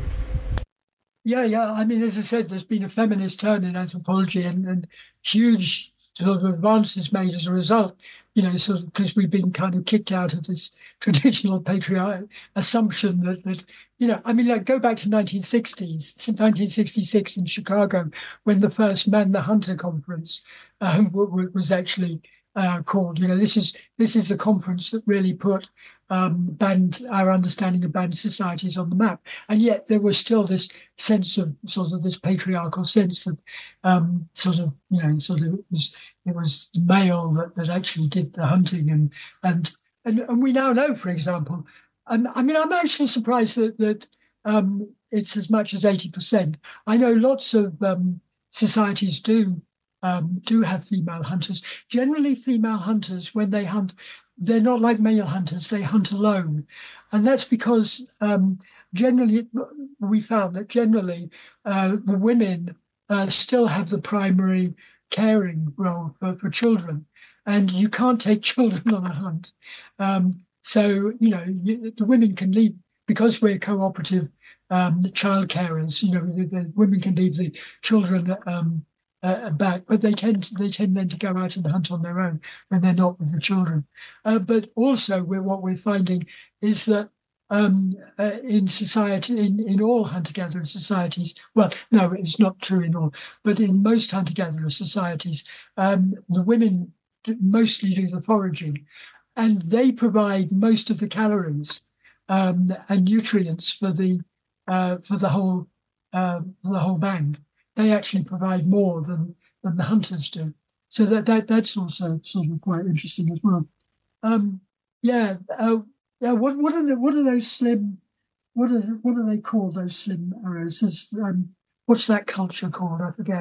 S2: Yeah, yeah. I mean, as I said, there's been a feminist turn in anthropology, and, and huge sort of advances made as a result. You know, sort of because we've been kind of kicked out of this traditional patriarchal assumption that, that, you know, I mean, like go back to nineteen sixties, nineteen sixty-six in Chicago, when the first Man the Hunter conference um, w- w- was actually uh, called. You know, this is this is the conference that really put um, band our understanding of band societies on the map. And yet there was still this sense of sort of this patriarchal sense that um, sort of, you know, sort of it was it was male that, that actually did the hunting. And and and, and we now know, for example, and I mean, I'm actually surprised that that um, it's as much as eighty percent. I know lots of um, societies do um, do have female hunters. Generally, female hunters, when they hunt, they're not like male hunters. They hunt alone, and that's because um, generally we found that generally uh, the women uh, still have the primary caring role for, for children, and you can't take children on a hunt. Um, so you know you, the women can leave, because we're cooperative um, child carers. You know, the, the women can leave the children um, uh, back, but they tend to, they tend then to go out and hunt on their own when they're not with the children. Uh, but also, we're, what we're finding is that um, uh, in society, in, in all hunter-gatherer societies, well, no, it's not true in all, but in most hunter-gatherer societies, um, the women mostly do the foraging, and they provide most of the calories um, and nutrients for the uh, for the whole uh, for the whole band. They actually provide more than, than the hunters do. So that, that that's also sort of quite interesting as well. Um, yeah, uh, yeah. What what are the what are those slim? What are what are they called? Those slim arrows? Is, um, what's that culture called? I forget.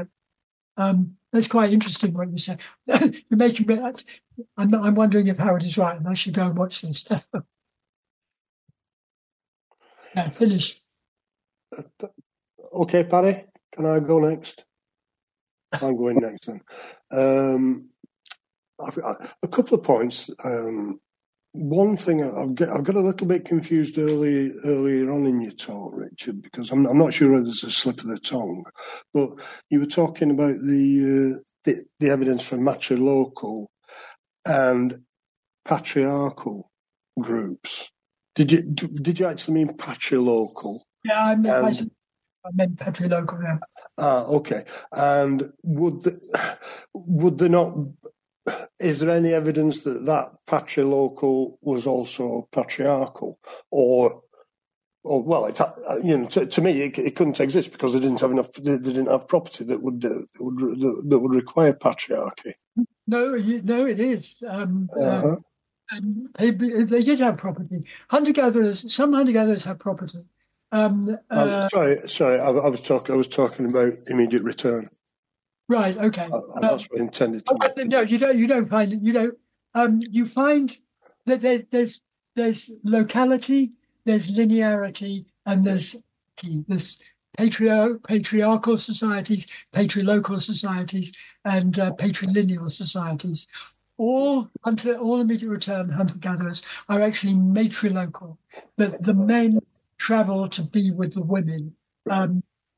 S2: Um, that's quite interesting what you say. You're making me. I'm I'm wondering if Howard is right, and I should go and watch this. Yeah, finish.
S1: Okay, Paddy, can I go next? I'm going next then. Um, I've, I, a couple of points. Um, one thing I've got, I've got a little bit confused early earlier on in your talk, Richard, because I'm, I'm not sure whether it's a slip of the tongue, but you were talking about the uh, the, the evidence for matrilocal and patriarchal groups. Did you did you actually mean patrilocal?
S2: Yeah, I meant, and, I meant patrilocal. Yeah.
S1: Ah, okay. And would the, would there not? Is there any evidence that that patrilocal was also patriarchal, or, or well, it, you know, to, to me, it, it couldn't exist because they didn't have enough. They didn't have property that would uh, that would that would require patriarchy.
S2: No, you, no, it is. Um,
S1: uh-huh.
S2: uh, and they, they did have property. Hunter-gatherers, some hunter-gatherers have property. Um, uh,
S1: um, sorry, sorry, I, I was talking. I was talking about immediate return.
S2: Right. Okay.
S1: Uh, that's what I intended to.
S2: Uh, no, you don't. You don't find it. You don't. Um, you find that there's there's there's locality, there's linearity, and there's there's patriarch patriarchal societies, patrilocal societies, and uh, patrilineal societies. All hunter, all immediate return hunter-gatherers are actually matrilocal. The the men travel to be with the women. Um,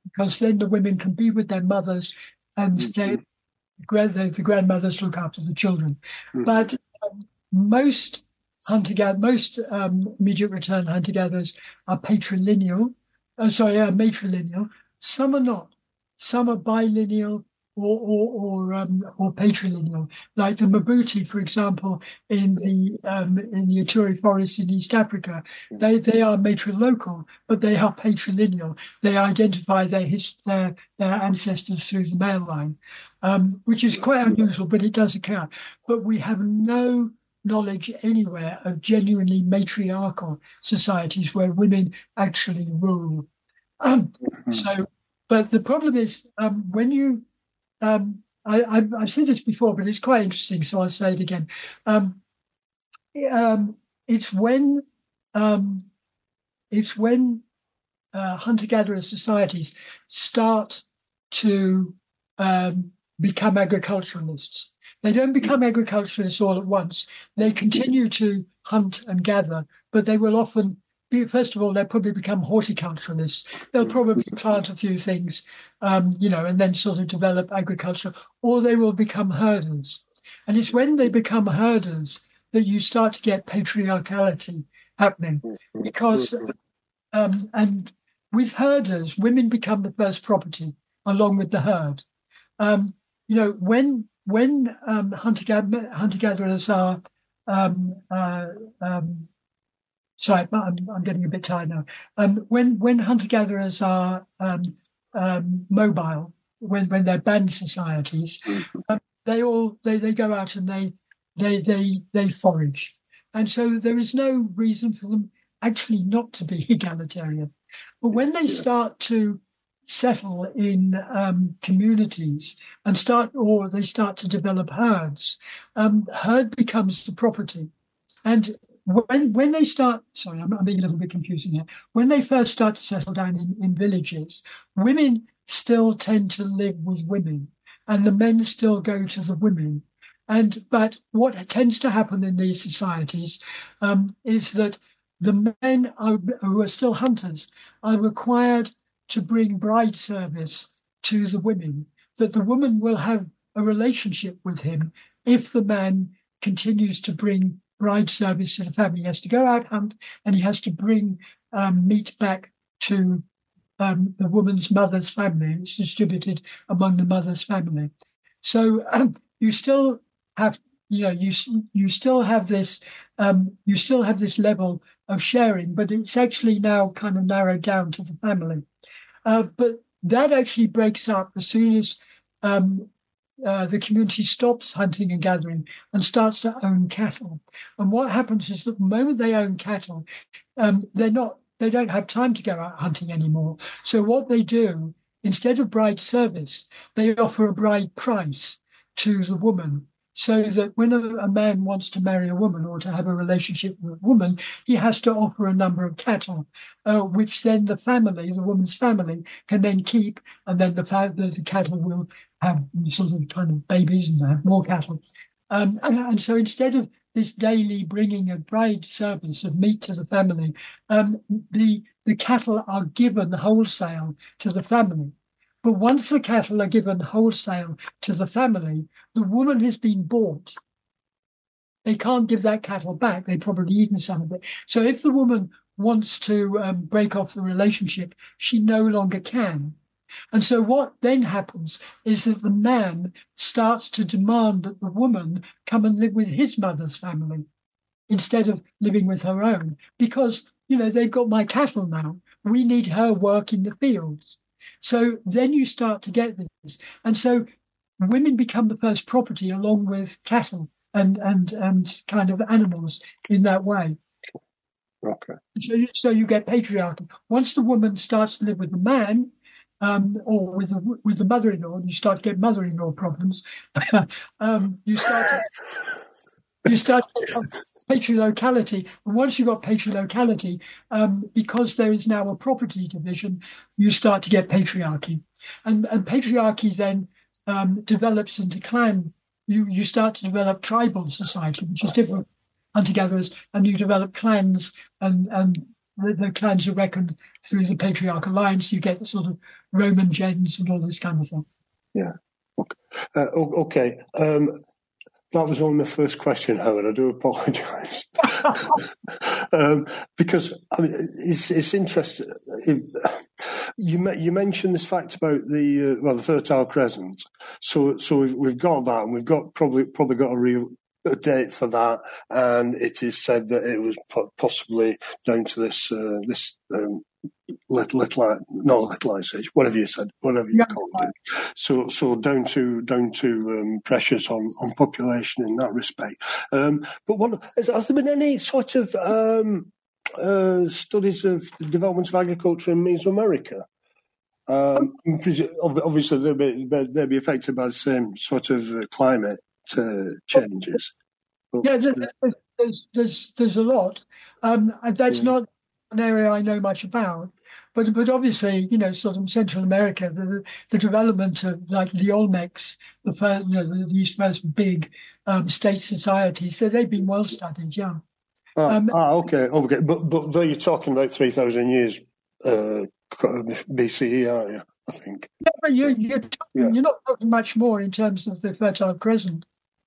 S2: because then the women can be with their mothers and they, the, the grandmothers look after the children. Mm-hmm. But um, most hunter-gatherers, most um, immediate return hunter-gatherers are patrilineal, uh, sorry, uh, matrilineal. Some are not. Some are bilineal or or or, um, or patrilineal, like the Mabuti, for example, in the um, in the Ituri forests in East Africa. They they are matrilocal, but they are patrilineal. They identify their his, their, their ancestors through the male line, um, which is quite unusual, but it does occur. But we have no knowledge anywhere of genuinely matriarchal societies where women actually rule. Um, so, but the problem is um, when you Um, I, I've, I've said this before, but it's quite interesting, so I'll say it again. Um, um, it's when um, it's when uh, hunter-gatherer societies start to um, become agriculturalists. They don't become agriculturalists all at once. They continue to hunt and gather, but they will often be, first of all, they'll probably become horticulturalists. They'll probably plant a few things, um, you know, and then sort of develop agriculture, or they will become herders. And it's when they become herders that you start to get patriarchality happening, because, um, and with herders, women become the first property along with the herd. Um, you know, when when um, hunter hunter-gatherers are um, uh, um, sorry, I'm, I'm getting a bit tired now. Um, when when hunter-gatherers are um, um, mobile, when when they're band societies, um, they all they, they go out and they they they they forage, and so there is no reason for them actually not to be egalitarian. But when they start to settle in um, communities and start, or they start to develop herds, um, herd becomes the property. And when when they start, sorry, I'm, I'm being a little bit confusing here. When they first start to settle down in, in villages, women still tend to live with women, and the men still go to the women. And but what tends to happen in these societies um, is that the men are, who are still hunters are required to bring bride service to the women, that the woman will have a relationship with him if the man continues to bring bride service to the family. He has to go out hunt, and he has to bring um, meat back to um, the woman's mother's family. It's distributed among the mother's family. So um, you still have, you know, you you still have this, um, you still have this level of sharing, but it's actually now kind of narrowed down to the family. Uh, but that actually breaks up as soon as um, uh, the community stops hunting and gathering and starts to own cattle. And what happens is that the moment they own cattle, um, they're not, they don't have time to go out hunting anymore. So what they do, instead of bride service, they offer a bride price to the woman, so that when a, a man wants to marry a woman or to have a relationship with a woman, he has to offer a number of cattle, uh, which then the family, the woman's family, can then keep, and then the, fa- the, the cattle will have sort of kind of babies and have more cattle. Um, and, and so instead of this daily bringing a bride service of meat to the family, um, the the cattle are given wholesale to the family. But once the cattle are given wholesale to the family, the woman has been bought. They can't give that cattle back. They've probably eaten some of it. So if the woman wants to um, break off the relationship, she no longer can. And so what then happens is that the man starts to demand that the woman come and live with his mother's family instead of living with her own. Because, you know, they've got my cattle now. We need her work in the fields. So then you start to get this. And so women become the first property along with cattle and and and kind of animals in that way.
S1: Okay.
S2: So you, so you get patriarchy. Once the woman starts to live with the man, um, or with the, with the mother-in-law, and you start to get mother-in-law problems, um, you start to, you start to get patriarchality. And once you've got patriarchality, um, because there is now a property division, you start to get patriarchy. And, and patriarchy then um, develops into clan. You, you start to develop tribal society, which is different hunter-gatherers, and you develop clans and, and the, the clans are reckoned through the patriarchal lines. You get the sort of Roman gens and all this kind of thing.
S1: Yeah. Okay. Uh, okay. Um, that was only my first question, Howard. I do apologise. um, because I mean, it's it's interesting. If, you you mentioned this fact about the uh, well, the Fertile Crescent. So so we've, we've got that, and we've got probably probably got a real a date for that, and it is said that it was possibly down to this uh, this um, little little no little ice age, whatever you said, whatever you
S2: Yeah.
S1: called it. So so down to down to um, pressures on, on population in that respect. Um, but what has, has there been any sort of um, uh, studies of the development of agriculture in Mesoamerica? Um, obviously, they'll be they'll be affected by the same sort of uh, climate uh, changes. But,
S2: Yeah, there's, there's there's there's a lot. Um, and that's
S1: Yeah.
S2: not an area I know much about, but but obviously, you know, sort of Central America, the the development of like the Olmecs, the first, you know, these first big um, state societies, so they've been well studied. Yeah.
S1: ah,
S2: Um,
S1: ah, okay, okay. But but though you're talking about three thousand years uh, B C E, aren't you? I think.
S2: yeah, but you you're talking,
S1: Yeah.
S2: you're not talking much more in terms of the Fertile Crescent.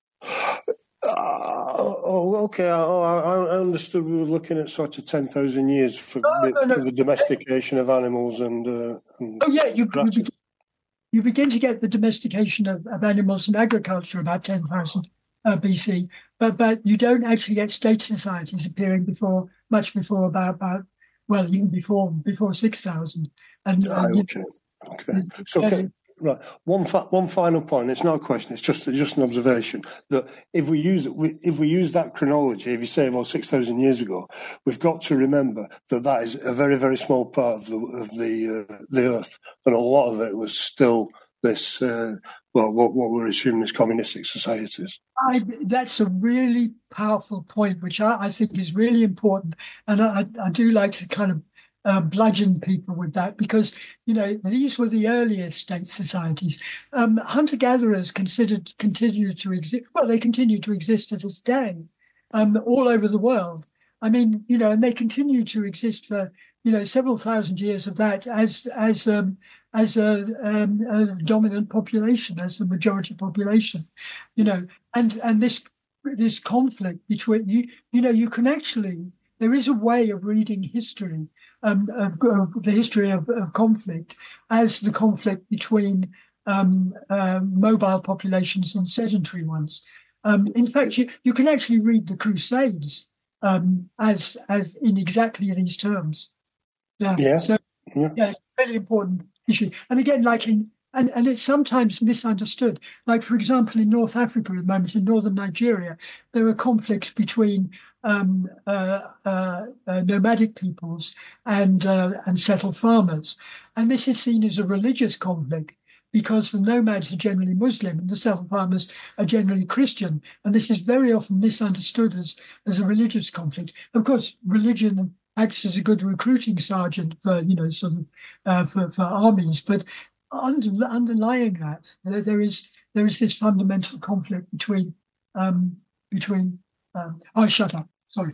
S1: Uh, oh, okay. Oh, I, I understood we were looking at sort of ten thousand years for,
S2: No,
S1: the,
S2: no, no.
S1: for the domestication of animals and. Uh, and
S2: Oh yeah, you you
S1: grasses.
S2: begin, you begin to get the domestication of, of animals and agriculture about ten thousand uh, B C, but but you don't actually get state societies appearing before much before about about well even before before six thousand. And,
S1: Ah,
S2: and you
S1: okay. Okay.
S2: know,
S1: So,
S2: yeah,
S1: okay. Right. One fa- one final point. It's not a question. It's just just an observation that if we use we, if we use that chronology, if you say well six thousand years ago, we've got to remember that that is a very very small part of the of the uh, the Earth, and a lot of it was still this uh, well what what we're assuming is communistic societies.
S2: I, that's a really powerful point, which I, I think is really important, and I, I do like to kind of uh, bludgeon people with that because you know these were the earliest state societies. Um, hunter-gatherers considered continue to exist. Well, they continue to exist to this day, um, all over the world. I mean, you know, and they continue to exist for you know several thousand years of that as as um, as a, um, a dominant population, as the majority population, you know, and and this this conflict between you you know you can actually there is a way of reading history. Um, of, of the history of, of conflict as the conflict between um, uh, mobile populations and sedentary ones. Um, in fact, you, you can actually read the Crusades um, as as in exactly these terms. Yeah.
S1: Yeah.
S2: So
S1: Yeah.
S2: yeah, it's a really important issue. And again, like in and, and it's sometimes misunderstood. Like, for example, in North Africa at the moment, in northern Nigeria, there are conflicts between um, uh, uh, uh, nomadic peoples and uh, and settled farmers. And this is seen as a religious conflict because the nomads are generally Muslim and the settled farmers are generally Christian. And this is very often misunderstood as, as a religious conflict. Of course, religion acts as a good recruiting sergeant for, you know, sort of uh, for, for armies, but Under, underlying that, there, there is there is this fundamental conflict between um, between. Um, oh, shut up! Sorry,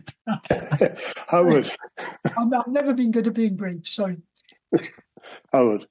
S1: Howard.
S2: I'm, I've never been good at being brief. Sorry.
S1: Howard.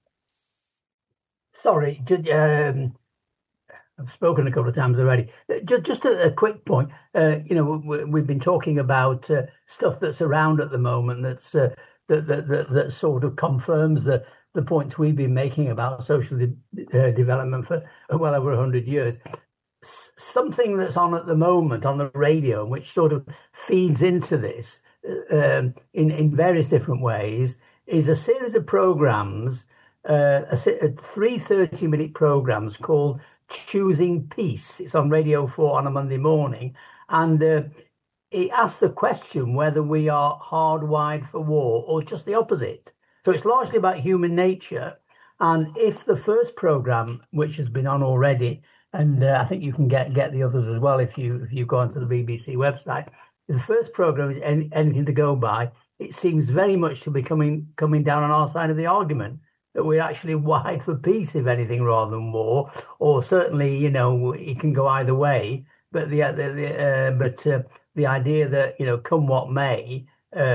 S5: Sorry, ju- um, I've spoken a couple of times already. Just, just a, a quick point. Uh, you know, we, we've been talking about uh, stuff that's around at the moment that's uh, that, that that that sort of confirms the. the points we've been making about social de- uh, development for well over one hundred years. S- something that's on at the moment on the radio, which sort of feeds into this uh, um, in, in various different ways, is a series of programs, uh, a, a three thirty-minute programs called Choosing Peace. It's on Radio four on a Monday morning. And uh, it asks the question whether we are hardwired for war or just the opposite. So it's largely about human nature. And if the first program, which has been on already, and uh, I think you can get, get the others as well if you if you go onto the B B C website, if the first program is any, anything to go by, it seems very much to be coming coming down on our side of the argument, that we're actually wired for peace, if anything, rather than war. Or certainly, you know, it can go either way. But the, the, the uh, but uh, the idea that, you know, come what may, um,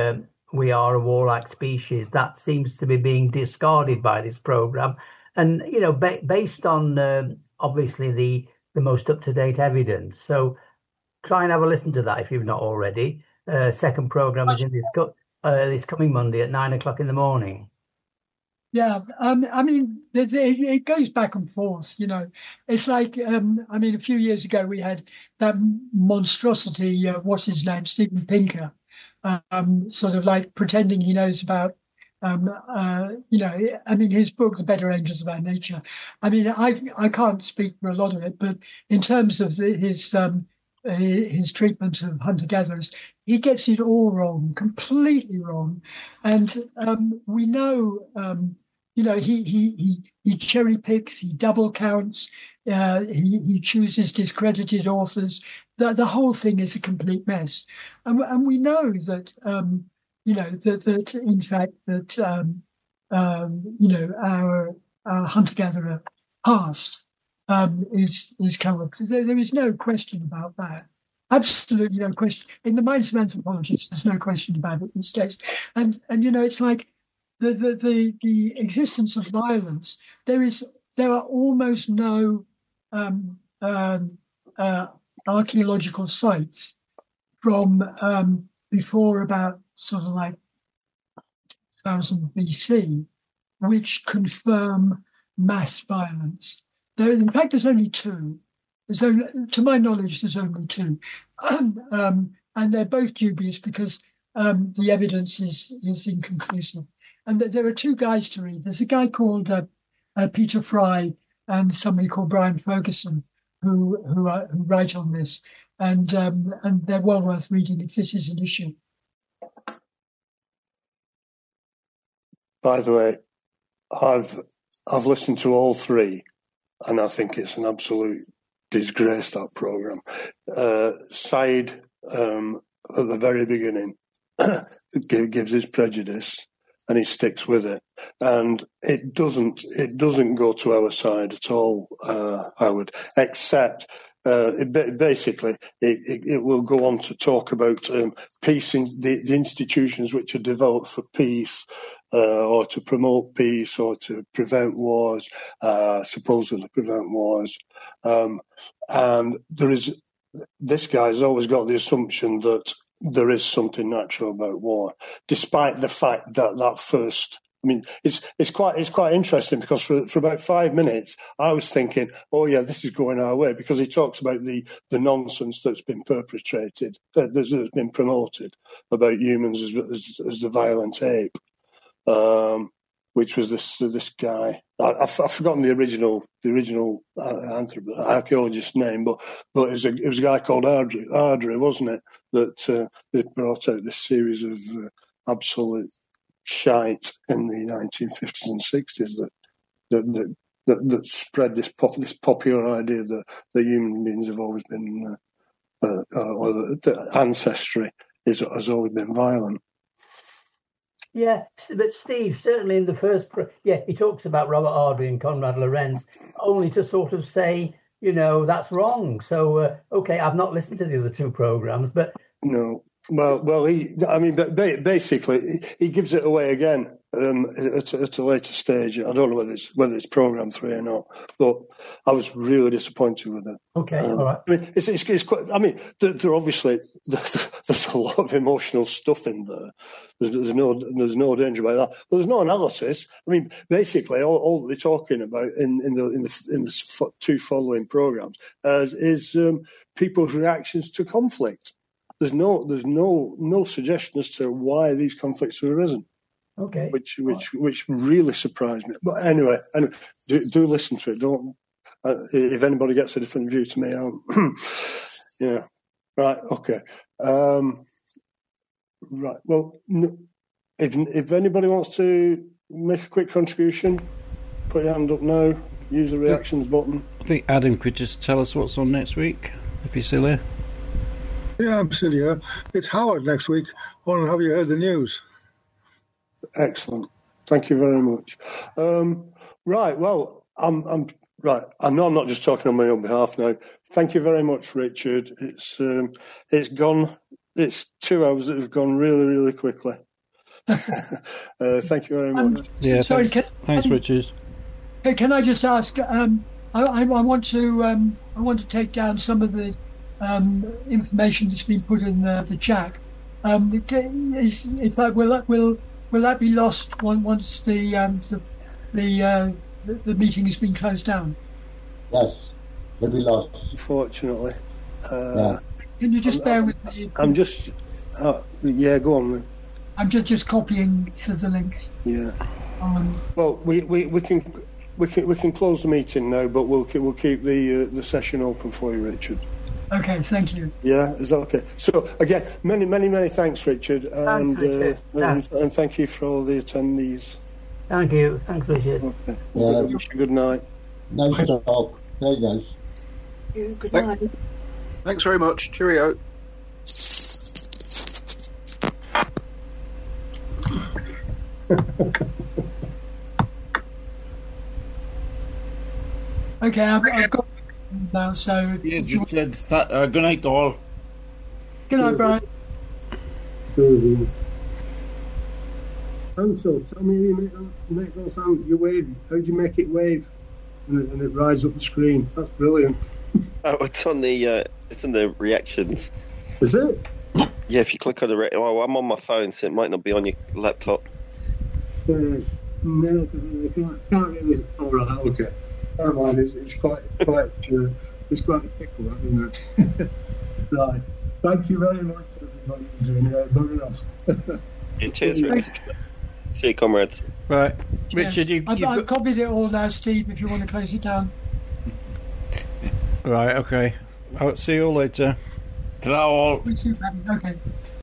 S5: we are a warlike species. That seems to be being discarded by this program. And, you know, ba- based on um, obviously the, the most up-to-date evidence. So try and have a listen to that if you've not already. Uh, second program is in this, co- uh, this coming Monday at nine o'clock in the morning.
S2: Yeah, um, I mean, it, it goes back and forth, you know. It's like, um, I mean, a few years ago we had that monstrosity, uh, what's his name, Steven Pinker, um, sort of like pretending he knows about, um, uh, you know, I mean, his book, The Better Angels of Our Nature. I mean, I I can't speak for a lot of it, but in terms of the, his um, his treatment of hunter-gatherers, he gets it all wrong, completely wrong. And um, we know, um, you know, he he he he cherry picks, he double counts, uh, he he chooses discredited authors. The the whole thing is a complete mess, and and we know that um, you know that that in fact that um, um, you know our our hunter-gatherer past um, is is covered. There, there is no question about that. Absolutely no question. In the minds of anthropologists, there's no question about it these days. And and you know, it's like the the the, the existence of violence. There is there are almost no um, um, uh, archaeological sites from um, before about sort of like one thousand B C which confirm mass violence. There, in fact, there's only two. There's only, to my knowledge, there's only two, um, um, and they're both dubious because um, the evidence is is inconclusive. And th- there are two guys to read. There's a guy called uh, uh, Peter Fry and somebody called Brian Ferguson who who, are, who write on this, and um, and they're well worth reading if this is an issue.
S1: By the way, I've I've listened to all three, and I think it's an absolute disgrace, that programme. Uh, Said, um, at the very beginning, gives his prejudice and he sticks with it. And it doesn't it doesn't go to our side at all, uh, Howard, except uh, it, basically it, it, it will go on to talk about um, peace in the, the institutions which are developed for peace, uh, or to promote peace, or to prevent wars, uh, supposedly prevent wars. Um, and there is, this guy's always got the assumption that there is something natural about war, despite the fact that that first, I mean, it's it's quite it's quite interesting because for for about five minutes I was thinking, oh yeah, this is going our way, because he talks about the the nonsense that's been perpetrated, that that's been promoted about humans as as, as the violent ape. Um, which was this this guy. I, I've, I've forgotten the original the original uh, archaeologist's name, but but it was a it was a guy called Ardrey, Ardrey wasn't it? That uh, that brought out this series of uh, absolute shite in the nineteen fifties and sixties that that that, that, that spread this pop, this popular idea that that human beings have always been uh, uh, or that ancestry is has always been violent.
S5: Yeah, but Steve, certainly in the first, pro- yeah, he talks about Robert Ardrey and Konrad Lorenz, only to sort of say, you know, that's wrong. So, uh, okay, I've not listened to the other two programs, but
S1: no, well, well, he, I mean, basically, he gives it away again um, at, at a later stage. I don't know whether it's whether it's program three or not, but I was really disappointed with it.
S5: Okay,
S1: um,
S5: all right.
S1: I mean, it's, it's, it's quite. I mean, there, there obviously there's a lot of emotional stuff in there. There's, there's no there's no danger about that, but there's no analysis. I mean, basically, all, all they're talking about in, in the in the in the two following programs uh, is um, people's reactions to conflict. There's no, there's no, no suggestion as to why these conflicts have arisen.
S5: Okay.
S1: Which, which, which really surprised me. But anyway, anyway do, do listen to it. Don't. Uh, if anybody gets a different view to me, um, yeah. Right. Okay. Um, right. Well, if if anybody wants to make a quick contribution, put your hand up now. Use the reactions button.
S6: I think Adam could just tell us what's on next week, if he's still here.
S7: Yeah, I'm still here. It's Howard next week. Oh, have you heard the news?
S1: Excellent. Thank you very much. Um, right. Well, I'm, I'm right. I know I'm not just talking on my own behalf now. Thank you very much, Richard. It's um, it's gone. It's two hours that have gone really, really quickly. uh, thank you very much.
S2: Um,
S6: Yeah,
S2: sorry,
S6: thanks,
S2: can,
S6: thanks
S2: can,
S6: Richard.
S2: can I just ask? Um, I, I, I want to um, I want to take down some of the um, information that's been put in the, the chat. Um, is, if that will that will will that be lost once the um, the the, uh, the the meeting has been closed down?
S4: Yes, it'll be lost.
S1: Unfortunately. Uh,
S4: Yeah.
S2: Can you just
S1: I'm,
S2: bear with me?
S1: I'm just. Oh, yeah, go on then.
S2: I'm just just copying to the links.
S1: Yeah.
S2: Um,
S1: Well, we, we, we can we can we can close the meeting now, but we'll keep, we'll keep the uh, the session open for you, Richard.
S2: okay, thank you.
S1: Yeah, is that okay? So again, many many many thanks, Richard, and
S5: Thanks, Richard.
S1: Uh, and, and thank you for all the attendees.
S5: Thank you. Thanks, Richard.
S1: Okay.
S4: Yeah.
S1: Wish you good night.
S4: Nice talk. Very nice.
S8: Good night. Thanks very much. Cheerio.
S2: Okay, I've, I've got now. So
S9: Yes, Richard. Th- uh, good night, all.
S2: good night, Brian.
S1: Mm-hmm. Ansel, tell me how you make that, you make that sound. You wave. How do you make it wave? And it, and it rides up the screen. That's brilliant.
S3: Oh, it's on the uh, it's in the reactions.
S1: Is it?
S3: Yeah, if you click on the re- well, I'm on my phone, so it might not be on your laptop.
S1: Uh, no, I can't, can't really. All right, okay. Never mind. It's, it's quite quite uh, it's quite a pickle, isn't it? Right. Thank you very much, everybody. Anyway, bugger off.
S3: Yeah, cheers, Rich. See you, comrades.
S6: Right,
S2: Yes.
S6: Richard, you,
S2: I've,
S6: you've
S2: I've
S6: got...
S2: copied it all now, Steve. If you want to close it down.
S6: Right, okay. I'll see you all later.
S9: Ta-ra, all.
S2: Okay.